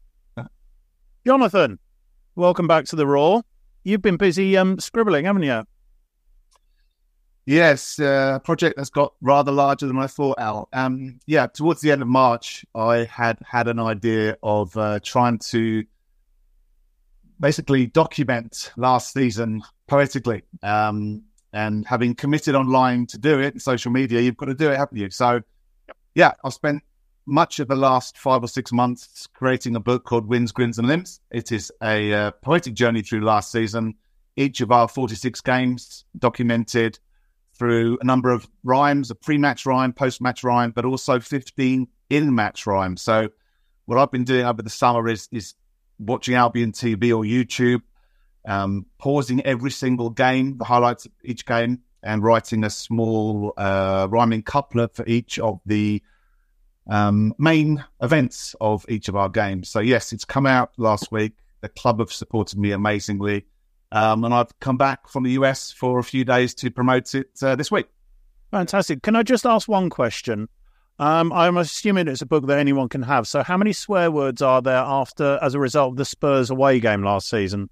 Jonathan, welcome back to the Raw. You've been busy um, scribbling, haven't you? Yes, uh, a project that's got rather larger than I thought, Al. Um, yeah, towards the end of March, I had had an idea of uh, trying to basically document last season poetically. Um, and having committed online to do it, social media, you've got to do it, haven't you? So, yeah, I've spent much of the last five or six months creating a book called Wins, Grins and Limps. It is a uh, poetic journey through last season. Each of our forty-six games documented through a number of rhymes, a pre-match rhyme, post-match rhyme, but also fifteen in-match rhymes. So what I've been doing over the summer is is watching Albion T V or YouTube, um, pausing every single game, the highlights of each game, and writing a small uh, rhyming couplet for each of the um, main events of each of our games. So yes, it's come out last week. The club have supported me amazingly. Um, and I've come back from the U S for a few days to promote it uh, this week. Fantastic. Can I just ask one question? Um, I'm assuming it's a book that anyone can have. So how many swear words are there after, as a result of the Spurs away game last season?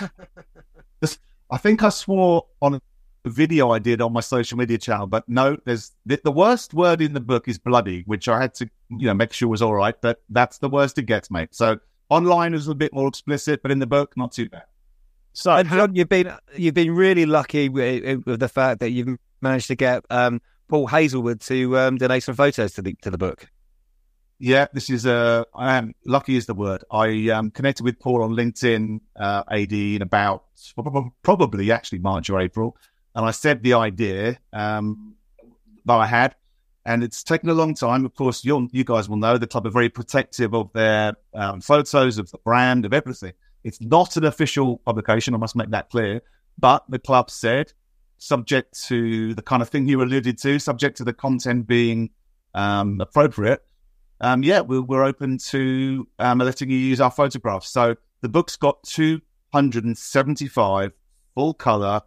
this, I think I swore on a video I did on my social media channel, but no, there's the, the worst word in the book is bloody, which I had to, you know, make sure was all right, but that's the worst it gets, mate. So online is a bit more explicit, but in the book, not too bad. So, and John, you've been you've been really lucky with, with the fact that you've managed to get um, Paul Hazelwood to um, donate some photos to the to the book. Yeah, this is uh, I am lucky is the word. I um, connected with Paul on LinkedIn, uh, A D, in about probably actually March or April, and I said the idea um, that I had, and it's taken a long time. Of course, you you guys will know the club are very protective of their um, photos, of the brand, of everything. It's not an official publication, I must make that clear, but the club said, subject to the kind of thing you alluded to, subject to the content being um, appropriate, um, yeah, we're, we're open to um, letting you use our photographs. So the book's got two hundred seventy-five full-colour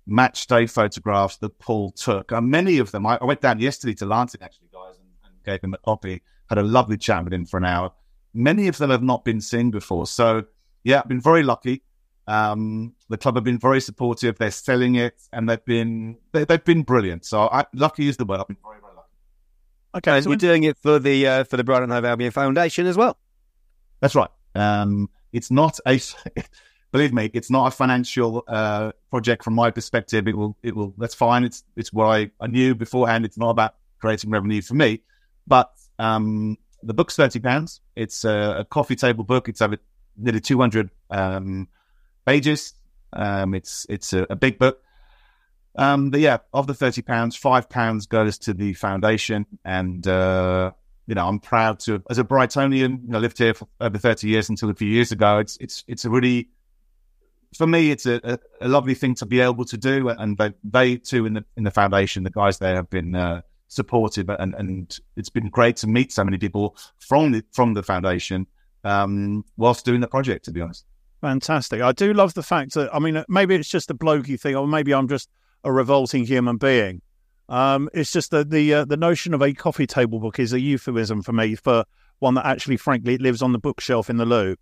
match day photographs that Paul took. And many of them, I, I went down yesterday to Lansing, actually, guys, and, and gave him a copy. Had a lovely chat with him for an hour. Many of them have not been seen before. So, yeah, I've been very lucky. Um, the club have been very supportive. They're selling it, and they've been they, they've been brilliant. So, I, lucky is the word. I've been very, very lucky. Okay, and so you're doing it for the uh, for the Brighton Hove Albion Foundation as well. That's right. Um, it's not a believe me, it's not a financial uh, project from my perspective. It will, it will. That's fine. It's it's what I, I knew beforehand. It's not about creating revenue for me, but um, the book's thirty pounds. It's a, a coffee table book. It's over nearly two hundred um, pages. Um, it's it's a, a big book. Um, but yeah, of the thirty pounds, five pounds goes to the foundation, and uh, you know, I'm proud to, as a Brightonian, you know, lived here for over thirty years until a few years ago. It's it's it's a really, for me, it's a, a, a lovely thing to be able to do, and they, they too in the in the foundation, the guys there have been uh, supportive, and and it's been great to meet so many people from the from the foundation um, whilst doing the project. To be honest, fantastic. I do love the fact that, I mean, maybe it's just a blokey thing, or maybe I'm just a revolting human being. Um, it's just that the uh, the notion of a coffee table book is a euphemism for me for one that actually, frankly, it lives on the bookshelf in the loo.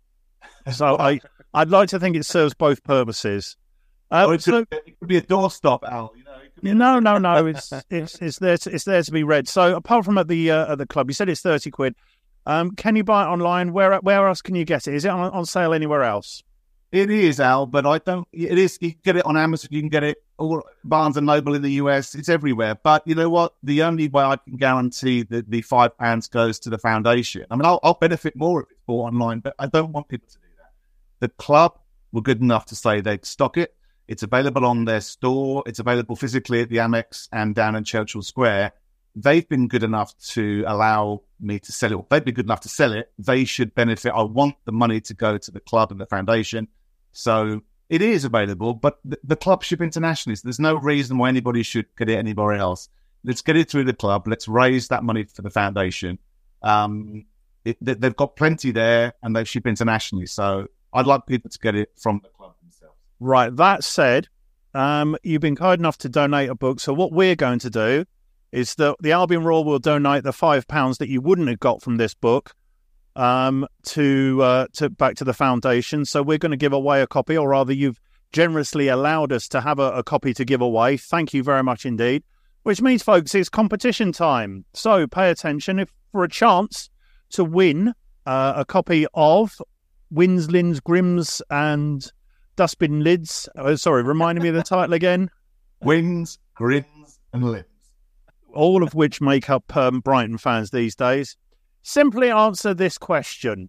So I I'd like to think it serves both purposes. Uh, or it, so, could, it could be a doorstop, Al. You know, it could be no, no, no. It's it's it's there to, it's there to be read. So apart from at the uh, at the club, you said it's thirty quid. Um, can you buy it online? Where where else can you get it? Is it on, on sale anywhere else? It is, Al, but I don't. It is. You can get it on Amazon. You can get it all Barnes and Noble in the U S. It's everywhere. But you know what? The only way I can guarantee that the five pounds goes to the foundation. I mean, I'll, I'll benefit more if it's bought online, but I don't want people to do that. The club were good enough to say they'd stock it. It's available on their store. It's available physically at the Amex and down in Churchill Square. They've been good enough to allow me to sell it. They've been good enough to sell it. They should benefit. I want the money to go to the club and the foundation. So it is available, but the, the club ship internationally. So there's no reason why anybody should get it anywhere else. Let's get it through the club. Let's raise that money for the foundation. Um, it, they've got plenty there, and they ship internationally. So I'd like people to get it from the club themselves. Right. That said, um, you've been kind enough to donate a book. So what we're going to do is that the Albion Roar will donate the five pounds that you wouldn't have got from this book um, to uh, to back to the foundation. So we're going to give away a copy, or rather, you've generously allowed us to have a, a copy to give away. Thank you very much indeed. Which means, folks, it's competition time. So pay attention if for a chance to win uh, a copy of Wins, Lins, Grims, and Dustbin Lids. Oh, sorry, reminding me of the title again. Wins, Grims, and Limbs. All of which make up um, Brighton fans these days. Simply answer this question.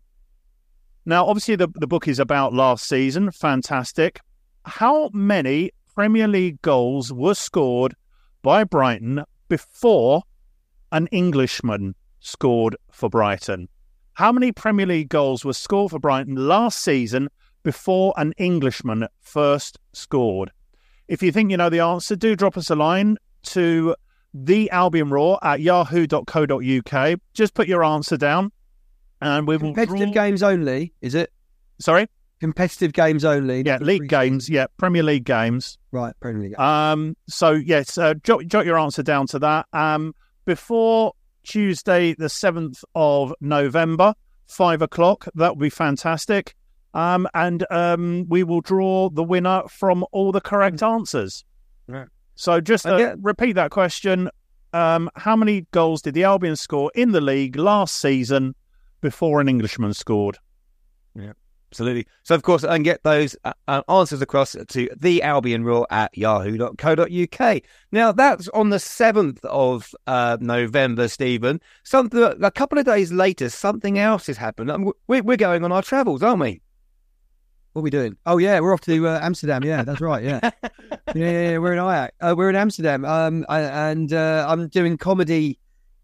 Now, obviously, the, the book is about last season. Fantastic. How many Premier League goals were scored by Brighton before an Englishman scored for Brighton? How many Premier League goals were scored for Brighton last season before an Englishman first scored? If you think you know the answer, do drop us a line to the Albion Roar at yahoo dot co dot uk. Just put your answer down, and we will competitive draw... games only. Is it? Sorry, competitive games only. Yeah, league games. Yeah, Premier League games. Right, Premier League. Um. So yes, uh, jot, jot your answer down to that. Um. Before Tuesday, the seventh of November, five o'clock. That would be fantastic. Um. And um, we will draw the winner from all the correct answers. Right. So just uh, yeah. repeat that question. Um, how many goals did the Albion score in the league last season before an Englishman scored? Yeah, absolutely. So, of course, I can get those uh, uh, answers across to the Albion Roar at yahoo dot co dot uk. Now, that's on the seventh of uh, November, Stephen. Something, a couple of days later, something else has happened. Um, we're, we're going on our travels, aren't we? What are we doing? Oh, yeah, we're off to uh, Amsterdam. Yeah, that's right. Yeah. yeah, yeah, yeah, we're in Ajax. Uh, we're in Amsterdam. Um, I, and uh, I'm doing comedy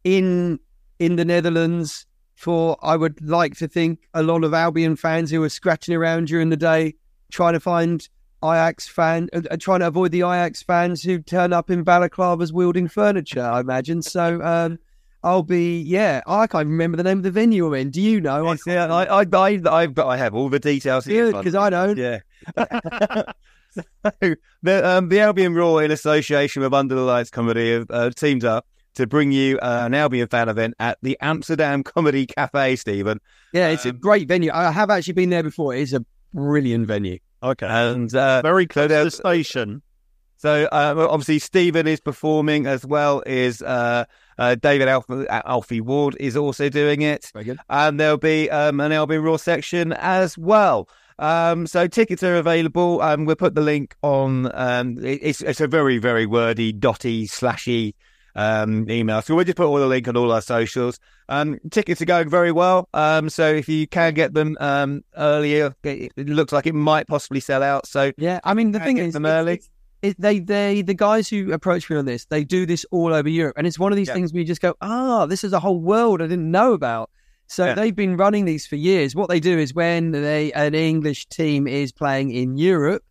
in in the Netherlands for, I would like to think, a lot of Albion fans who are scratching around during the day, trying to find Ajax fan, uh, trying to avoid the Ajax fans who turn up in balaclavas wielding furniture, I imagine. So, um, I'll be, yeah, I can't remember the name of the venue I'm in. Do you know? I, yeah, I, I, I, I, I have all the details here. Good, because I don't. Yeah. the, um, the Albion Raw, in association with Under the Lights Comedy, have uh, teamed up to bring you uh, an Albion fan event at the Amsterdam Comedy Cafe, Stephen. Yeah, it's um, a great venue. I have actually been there before. It's a brilliant venue. Okay. And uh, very close so to the station. So uh, obviously Stephen is performing, as well as uh, uh, David Alfie, Alfie Ward is also doing it. Very good. And there'll be um, an Albion Raw section as well. Um, so tickets are available. Um, we'll put the link on. Um, it, it's, it's a very, very wordy, dotty, slashy um, email. So we'll just put all the link on all our socials. Um, tickets are going very well. Um, so if you can get them um, earlier, it, it looks like it might possibly sell out. So yeah, I mean, the thing get is, them it- early. it's- It, they, they, the guys who approach me on this, they do this all over Europe, and it's one of these Yeah. things where you just go, ah, this is a whole world I didn't know about. So Yeah. they've been running these for years. What they do is when they an English team is playing in Europe,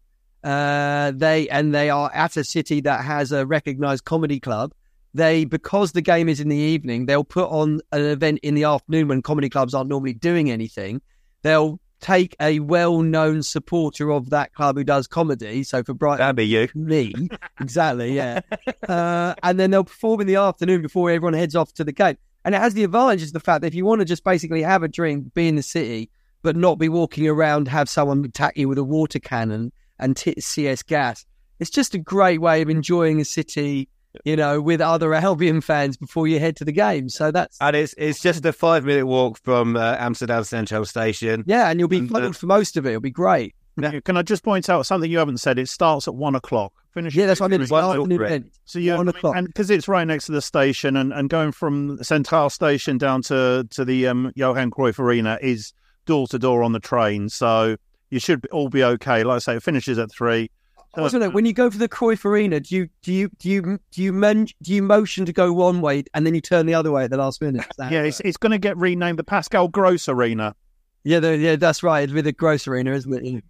uh, they and they are at a city that has a recognised comedy club. They, because the game is in the evening, they'll put on an event in the afternoon when comedy clubs aren't normally doing anything. They'll take a well-known supporter of that club who does comedy. So for Brighton, That'd be you. me, exactly, yeah. uh, and then they'll perform in the afternoon before everyone heads off to the game. And it has the advantage is the fact that if you want to just basically have a drink, be in the city, but not be walking around, have someone attack you with a water cannon and t- C S gas, it's just a great way of enjoying a city, you know, with other Albion fans before you head to the game. So that's, And it's it's just a five minute walk from uh, Amsterdam Central Station. yeah, and you'll be And, uh, funneled for most of it. It'll be great. Can I just point out something you haven't said? It starts at one o'clock. Finish. Yeah, that's what I mean. It's One an till afternoon three. event. So you One o'clock. and because it's right next to the station, and, and going from Central Station down to to the um, Johan Cruyff Arena is door to door on the train. So you should all be okay. Like I say, it finishes at three. I also know, when you go for the Cruyff Arena, do you do you do you do you men, do you motion to go one way and then you turn the other way at the last minute? Is that- Yeah, it's it's going to get renamed the Pascal Gross Arena. yeah, the, yeah, that's right. It's with the Gross Arena, isn't it?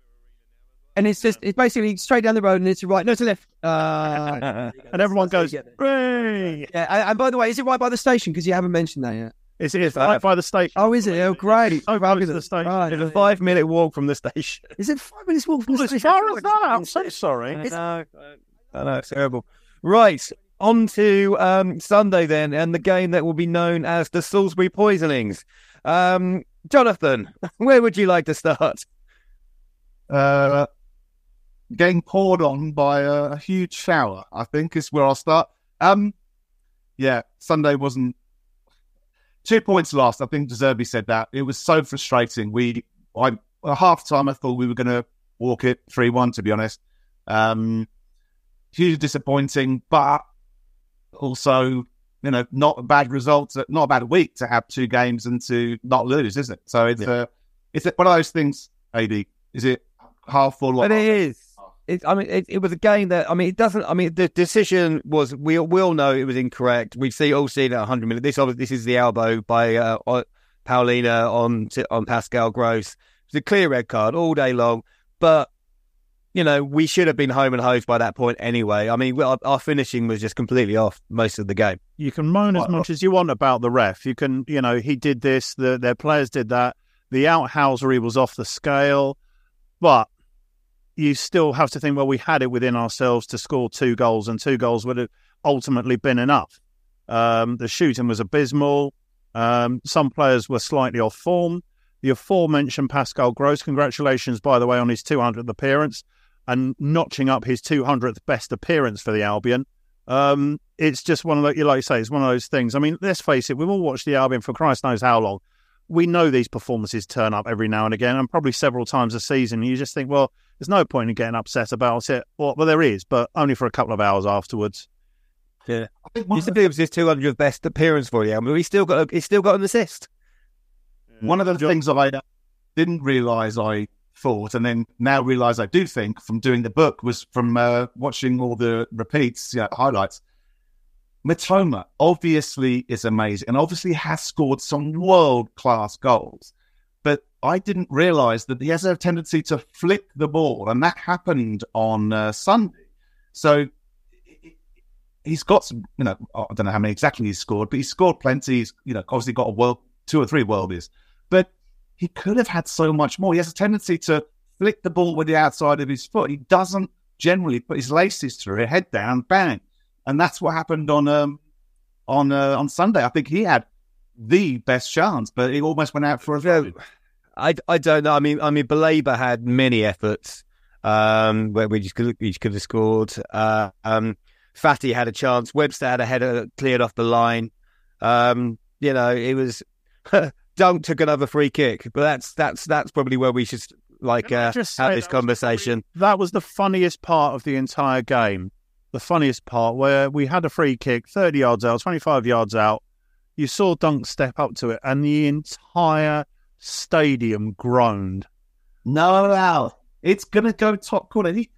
And it's just it's basically straight down the road and it's right, no, to left. Uh, And everyone goes, Yeah. "Hooray!" yeah, and, and by the way, is it right by the station? Because you haven't mentioned that yet. It's, it's right by the station. Oh, is it? Oh, great. So close to the station. Right. It's a five minute walk from the station. Is it five minutes walk from the As station? far as that, I'm so sorry. I know, I know, it's terrible. Right, on to um, Sunday then, and the game that will be known as the Salisbury Poisonings. Um, Jonathan, where would you like to start? Uh, getting poured on by a, a huge shower, I think, is where I'll start. Um, yeah, Sunday wasn't two points lost. I think De Zerbi said that. It was so frustrating. We, I, at half time, I thought we were going to walk it three one, to be honest. Um, hugely disappointing, but also, you know, not a bad result, not a bad week to have two games and to not lose, is it? So it's, Yeah. uh, it's one of those things, A D. Is it half full? But it is. It, I mean, it, it was a game that, I mean, it doesn't, I mean, the decision was, we, we all know it was incorrect. We've see, all seen it one hundred minutes. This, obviously, this is the elbow by uh, on- Paulina on on Pascal Gross. It's a clear red card all day long. But, you know, we should have been home and hosed by that point anyway. I mean, our, our finishing was just completely off most of the game. You can moan as Well, much as you want about the ref. You can, you know, he did this, the, their players did that. The outhousery was off the scale. But you still have to think, well, we had it within ourselves to score two goals, and two goals would have ultimately been enough. Um, the shooting was abysmal. Um, some players were slightly off form. The aforementioned Pascal Gross, congratulations, by the way, on his two hundredth appearance and notching up his two hundredth best appearance for the Albion. Um, it's just one of the, like you say, it's one of those things. I mean, let's face it, we've all watched the Albion for Christ knows how long. We know these performances turn up every now and again, and probably several times a season. You just think, well, there's no point in getting upset about it. Well, well there is, but only for a couple of hours afterwards. Yeah. I think one Used to be it was his two hundredth best appearance for the album, but he still got a, he's still got an assist. One of the things I didn't realise I thought, and then now realise I do think from doing the book, was from uh, watching all the repeats, you know, highlights. Mitoma obviously is amazing and obviously has scored some world-class goals. But I didn't realise that he has a tendency to flick the ball, and that happened on uh, Sunday. So he's got some, you know, I don't know how many exactly he's scored, but he's scored plenty. He's, you know, obviously got a world, two or three worldies. But he could have had so much more. He has a tendency to flick the ball with the outside of his foot. He doesn't generally put his laces through it, head down, bang. And that's what happened on um, on uh, on Sunday. I think he had the best chance, but it almost went out for a throw. I, I don't know. I mean, I mean, Baleba had many efforts um, where we just could, we could have scored. Uh, um, Fatty had a chance. Webster had a header cleared off the line. Um, you know, it was Dunk took another free kick, but that's that's that's probably where we should like uh, have this conversation. Probably, that was the funniest part of the entire game. The funniest part where we had a free kick, thirty yards out, twenty-five yards out. You saw Dunk step up to it, and the entire stadium groaned. No, Al, it's gonna go top corner. He,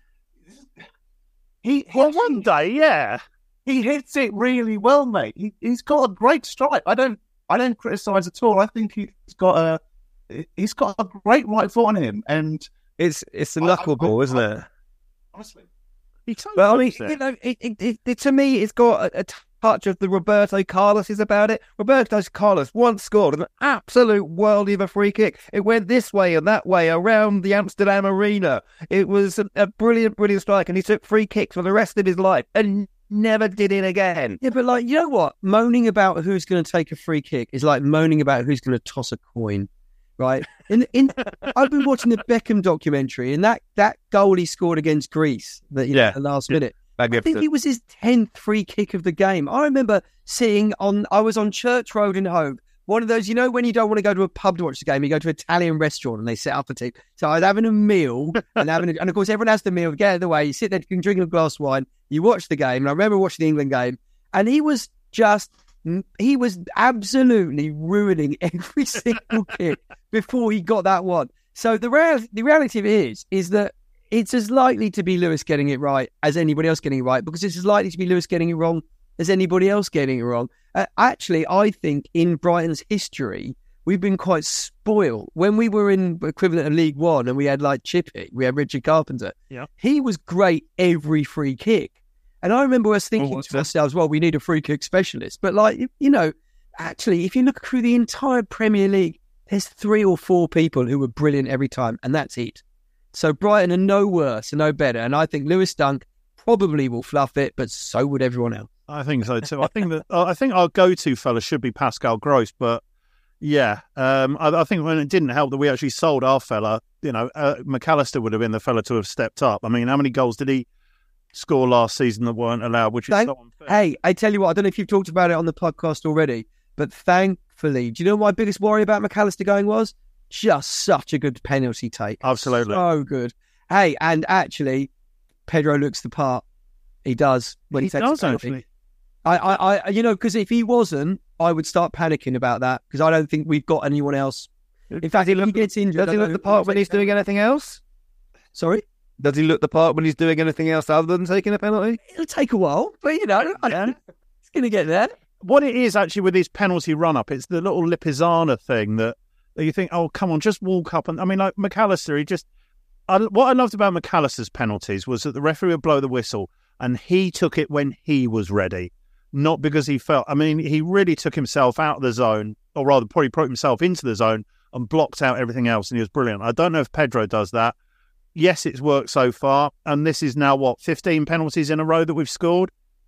he, well, one day, yeah, he hits it really well, mate. He, he's got a great strike. I don't, I don't criticise at all. I think he's got a, he's got a great right foot on him, and it's it's a knuckleball, isn't I, it? Honestly. Well, I mean, you know, it, it, it, to me, it's got a, a touch of the Roberto Carlos is about it. Roberto Carlos once scored an absolute worldie of a free kick. It went this way and that way around the Amsterdam Arena. It was a, a brilliant, brilliant strike, and he took free kicks for the rest of his life and never did it again. Yeah, but like, you know what? Moaning about who's going to take a free kick is like moaning about who's going to toss a coin. Right, in in I've been watching the Beckham documentary, and that, that goal he scored against Greece, that you know, yeah. the last minute. I think it was his tenth free kick of the game. I remember sitting on, I was on Church Road in Hove. One of those, you know, when you don't want to go to a pub to watch the game, you go to an Italian restaurant and they set up a team. So I was having a meal and having, a, and of course everyone has the meal. Get out of the way. You sit there, you can drink a glass of wine. You watch the game, and I remember watching the England game, and he was just. He was absolutely ruining every single kick before he got that one. So the, real, the reality of it is, is that it's as likely to be Lewis getting it right as anybody else getting it right, because it's as likely to be Lewis getting it wrong as anybody else getting it wrong. Uh, actually, I think in Brighton's history, we've been quite spoiled. When we were in equivalent of League One and we had like Chippy, we had Richard Carpenter. Yeah. He was great every free kick. And I remember us thinking oh, to ourselves, well, we need a free kick specialist. But, like, you know, actually, if you look through the entire Premier League, there's three or four people who were brilliant every time, and that's it. So Brighton are no worse and no better. And I think Lewis Dunk probably will fluff it, but so would everyone else. I think so, too. I think that uh, I think our go-to fella should be Pascal Gross. But, yeah, um, I, I think when it didn't help that we actually sold our fella, you know, uh, McAllister would have been the fella to have stepped up. I mean, how many goals did he score last season that weren't allowed, which is Thank, so unfair. Hey, I tell you what, I don't know if you've talked about it on the podcast already, but thankfully, do you know what my biggest worry about McAllister going was? Just such a good penalty take. Absolutely. So good. Hey, and actually, Pedro looks the part. He does when he, he takes does, a penalty. actually. I, I, I, you know, because if he wasn't, I would start panicking about that, because I don't think we've got anyone else. In fact, if he gets injured, does he look the part when he's doing anything else? Sorry? Does he look the part when he's doing anything else other than taking a penalty? It'll take a while, but you know, I don't know. It's going to get there. What it is actually with his penalty run-up, it's the little Lipizzaner thing that, that you think, oh, come on, just walk up. And I mean, like McAllister, he just... I, what I loved about McAllister's penalties was that the referee would blow the whistle and he took it when he was ready, not because he felt... I mean, he really took himself out of the zone, or rather probably put himself into the zone and blocked out everything else, and he was brilliant. I don't know if Pedro does that. Yes, it's worked so far, and this is now, what, fifteen penalties in a row that we've scored?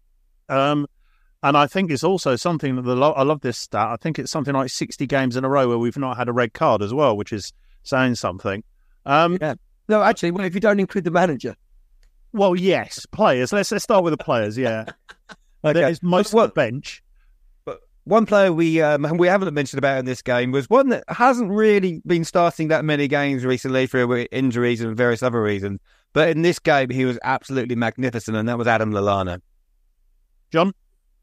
Um, and I think it's also something that, the I love this stat, I think it's something like sixty games in a row where we've not had a red card as well, which is saying something. Um, yeah. No, actually, well, if you don't include the manager. Well, yes, players. Let's, let's start with the players, yeah. Okay. There's most well, of the bench. One player we um, we haven't mentioned about in this game was one that hasn't really been starting that many games recently for injuries and various other reasons. But in this game, he was absolutely magnificent, and that was Adam Lallana. John?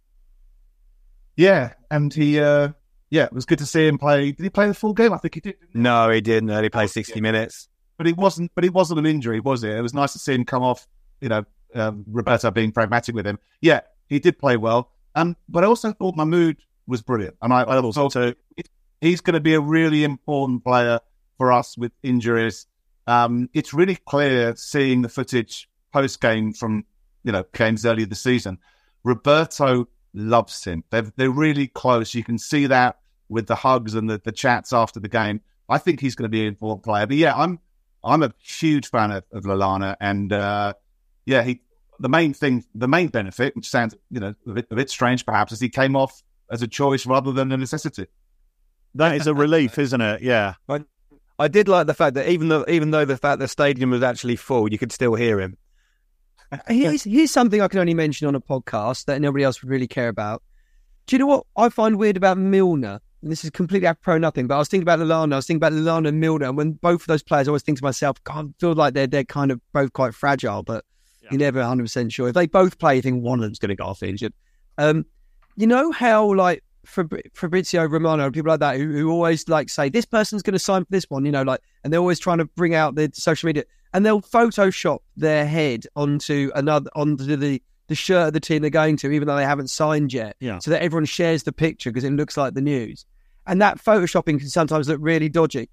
Yeah, and he, uh, yeah, it was good to see him play. Did he play the full game? I think he did. Didn't he? No, he didn't. He played sixty yeah. minutes. But it wasn't. But it wasn't an injury, was it? It was nice to see him come off. You know, um, Roberto being pragmatic with him. Yeah, he did play well. Um, but I also thought Mahmoud was brilliant, and I, I also too. He's going to be a really important player for us with injuries. Um, it's really clear seeing the footage post game from you know games earlier this season. Roberto loves him. They're they're really close. You can see that with the hugs and the, the chats after the game. I think he's going to be an important player. But yeah, I'm I'm a huge fan of, of Lallana, and uh, yeah, he the main thing, the main benefit, which sounds you know a bit, a bit strange perhaps, is he came off as a choice rather than a necessity. That is a relief, isn't it? Yeah. I, I did like the fact that even though even though the fact the stadium was actually full, you could still hear him. Here's, here's something I can only mention on a podcast that nobody else would really care about. Do you know what I find weird about Milner? And this is completely pro nothing, but I was thinking about Lallana. I was thinking about Lallana and Milner, and when both of those players, I always think to myself, God, I feel like they're they're kind of both quite fragile, but yeah. You're never one hundred percent sure. If they both play, you think one of them's going to go off injured. Um, you know how like Fabrizio Romano and people like that who, who always like say this person's going to sign for this one, you know, like, and they're always trying to bring out the social media, and they'll Photoshop their head onto another onto the. the shirt of the team they're going to, even though they haven't signed yet, yeah. so that everyone shares the picture because it looks like the news. And that photoshopping can sometimes look really dodgy.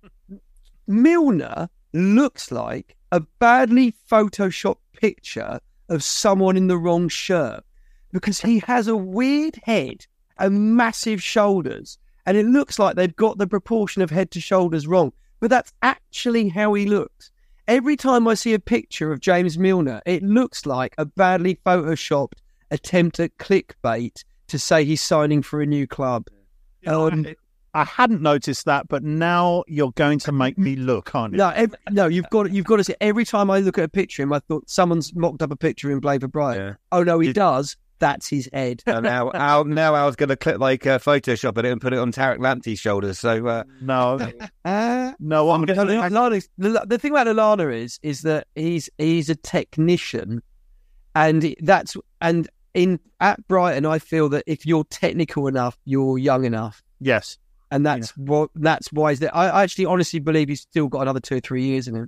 Milner looks like a badly photoshopped picture of someone in the wrong shirt because he has a weird head and massive shoulders, and it looks like they've got the proportion of head to shoulders wrong, but that's actually how he looks. Every time I see a picture of James Milner, it looks like a badly photoshopped attempt at clickbait to say he's signing for a new club. Um, I hadn't noticed that, but now you're going to make me look, aren't you? No, every, no, you've got you've got to see. Every time I look at a picture of him, I thought someone's mocked up a picture of him playing for Brighton. Yeah. Oh no, he Did, does. That's his head. And now, Al, now Al's going to click like uh, Photoshop it and put it on Tarek Lamptey's shoulders. So uh, no, uh, no, I'm going to. Lallana, the, the thing about Lallana is, is that he's he's a technician, and that's and in at Brighton, I feel that if you're technical enough, you're young enough. Yes, and that's yeah. what that's why is that I actually honestly believe he's still got another two or three years in him.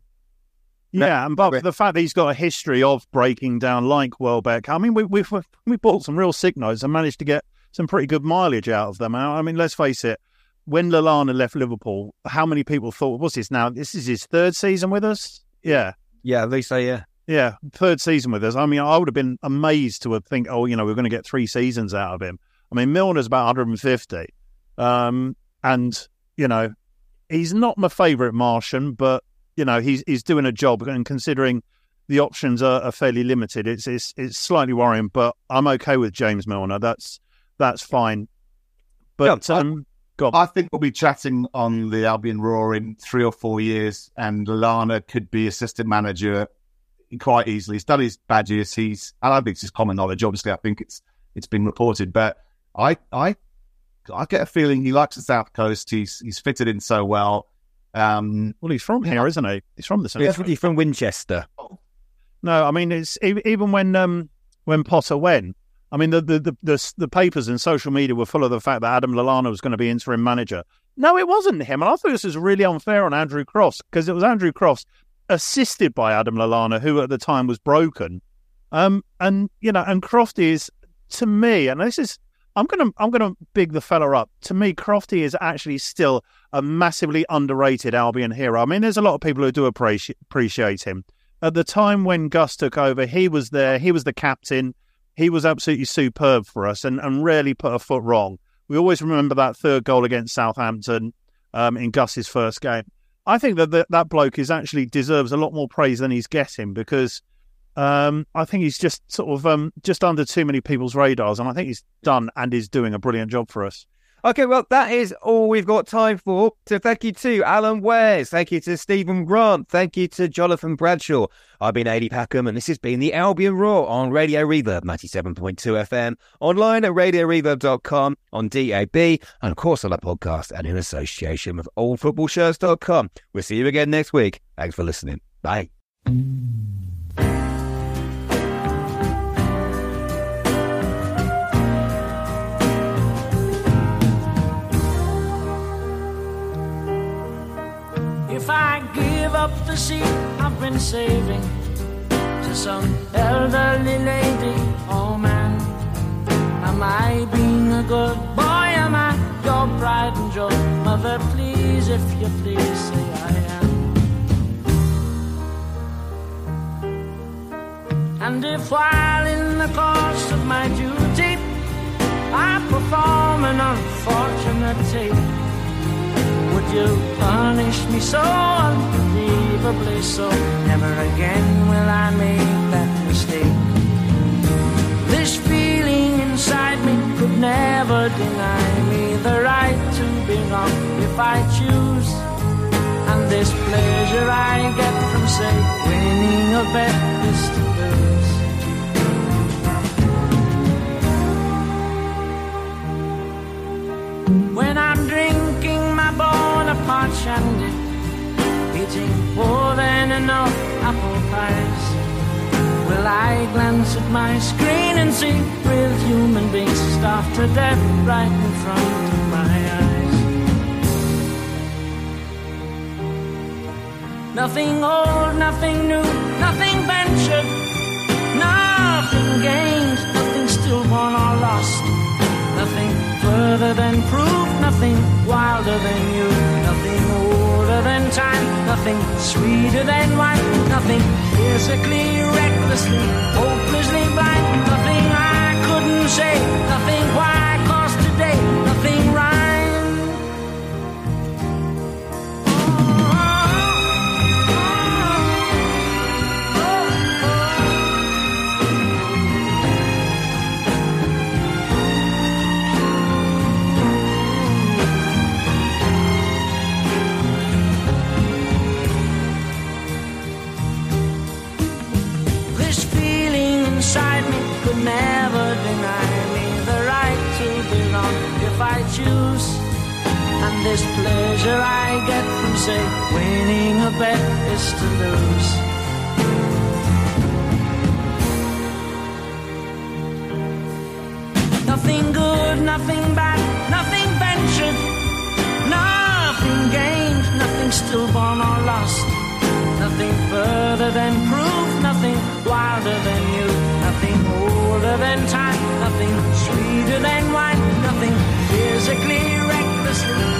Yeah, and but the fact that he's got a history of breaking down like Welbeck, I mean, we, we've we bought some real sick notes and managed to get some pretty good mileage out of them. I mean, let's face it, when Lallana left Liverpool, how many people thought, what's this now? This is his third season with us? Yeah. Yeah, they say, yeah. Yeah, third season with us. I mean, I would have been amazed to have think, oh, you know, we're going to get three seasons out of him. I mean, Milner's about one hundred fifty. Um, and, you know, he's not my favourite Martian, but you know, he's he's doing a job, and considering the options are, are fairly limited, it's, it's it's slightly worrying. But I'm okay with James Milner. That's that's fine. But yeah, um, go on. I think we'll be chatting on the Albion Roar in three or four years, and Lallana could be assistant manager quite easily. He's done his badges. He's I don't think it's just common knowledge. Obviously, I think it's it's been reported, but I I I get a feeling he likes the South Coast. He's he's fitted in so well. Um, well, he's from here, isn't he? He's from the South. He's, he's from Winchester. No, I mean it's even when um, when Potter went. I mean the the, the the the papers and social media were full of the fact that Adam Lallana was going to be interim manager. No, it wasn't him, and I thought this was really unfair on Andrew Crofts because it was Andrew Crofts assisted by Adam Lallana, who at the time was broken. Um, and you know, and Crofty is to me, and this is. I'm gonna I'm gonna big the fella up. To me, Crofty is actually still a massively underrated Albion hero. I mean, there's a lot of people who do appreciate appreciate him. At the time when Gus took over, he was there. He was the captain. He was absolutely superb for us, and, and rarely put a foot wrong. We always remember that third goal against Southampton um, in Gus's first game. I think that the, that bloke is actually deserves a lot more praise than he's getting because. Um, I think he's just sort of um, just under too many people's radars, and I think he's done and is doing a brilliant job for us. Okay, well, that is all we've got time for. So thank you to Alan Wares, thank you to Stephen Grant, thank you to Jonathan Bradshaw. I've been Adi Packham, and this has been the Albion Roar on Radio Reverb ninety-seven point two F M, online at radio reverb dot com, on D A B, and of course on a podcast and in association with old football shirts dot com. We'll see you again next week. Thanks for listening. Bye. If I give up the seat I've been saving to some elderly lady, oh man, am I being a good boy? Am I your pride and joy? Mother, please, if you please, say I am. And if while in the course of my duty I perform an unfortunate tape, would you punish me so unbelievably so? Never again will I make that mistake. This feeling inside me could never deny me the right to belong if I choose. And this pleasure I get from, say, winning a bet is to lose. When I'm drinking my Bonaparte shandy, eating more than enough apple pies, will I glance at my screen and see real human beings starved to death right in front of my eyes? Nothing old, nothing new, nothing ventured, nothing gained, nothing stillborn or lost, nothing further than proof, nothing wilder than you, nothing older than time, nothing sweeter than wine, nothing physically, recklessly, hopelessly blind, nothing I couldn't say, nothing why, cause today, nothing rhyme. Never deny me the right to belong if I choose. And this pleasure I get from, say, winning a bet is to lose. Nothing good, nothing bad, nothing ventured, nothing gained, nothing stillborn or lost, nothing further than proof, nothing wilder than you, nothing older than time, nothing sweeter than wine, nothing physically, recklessly,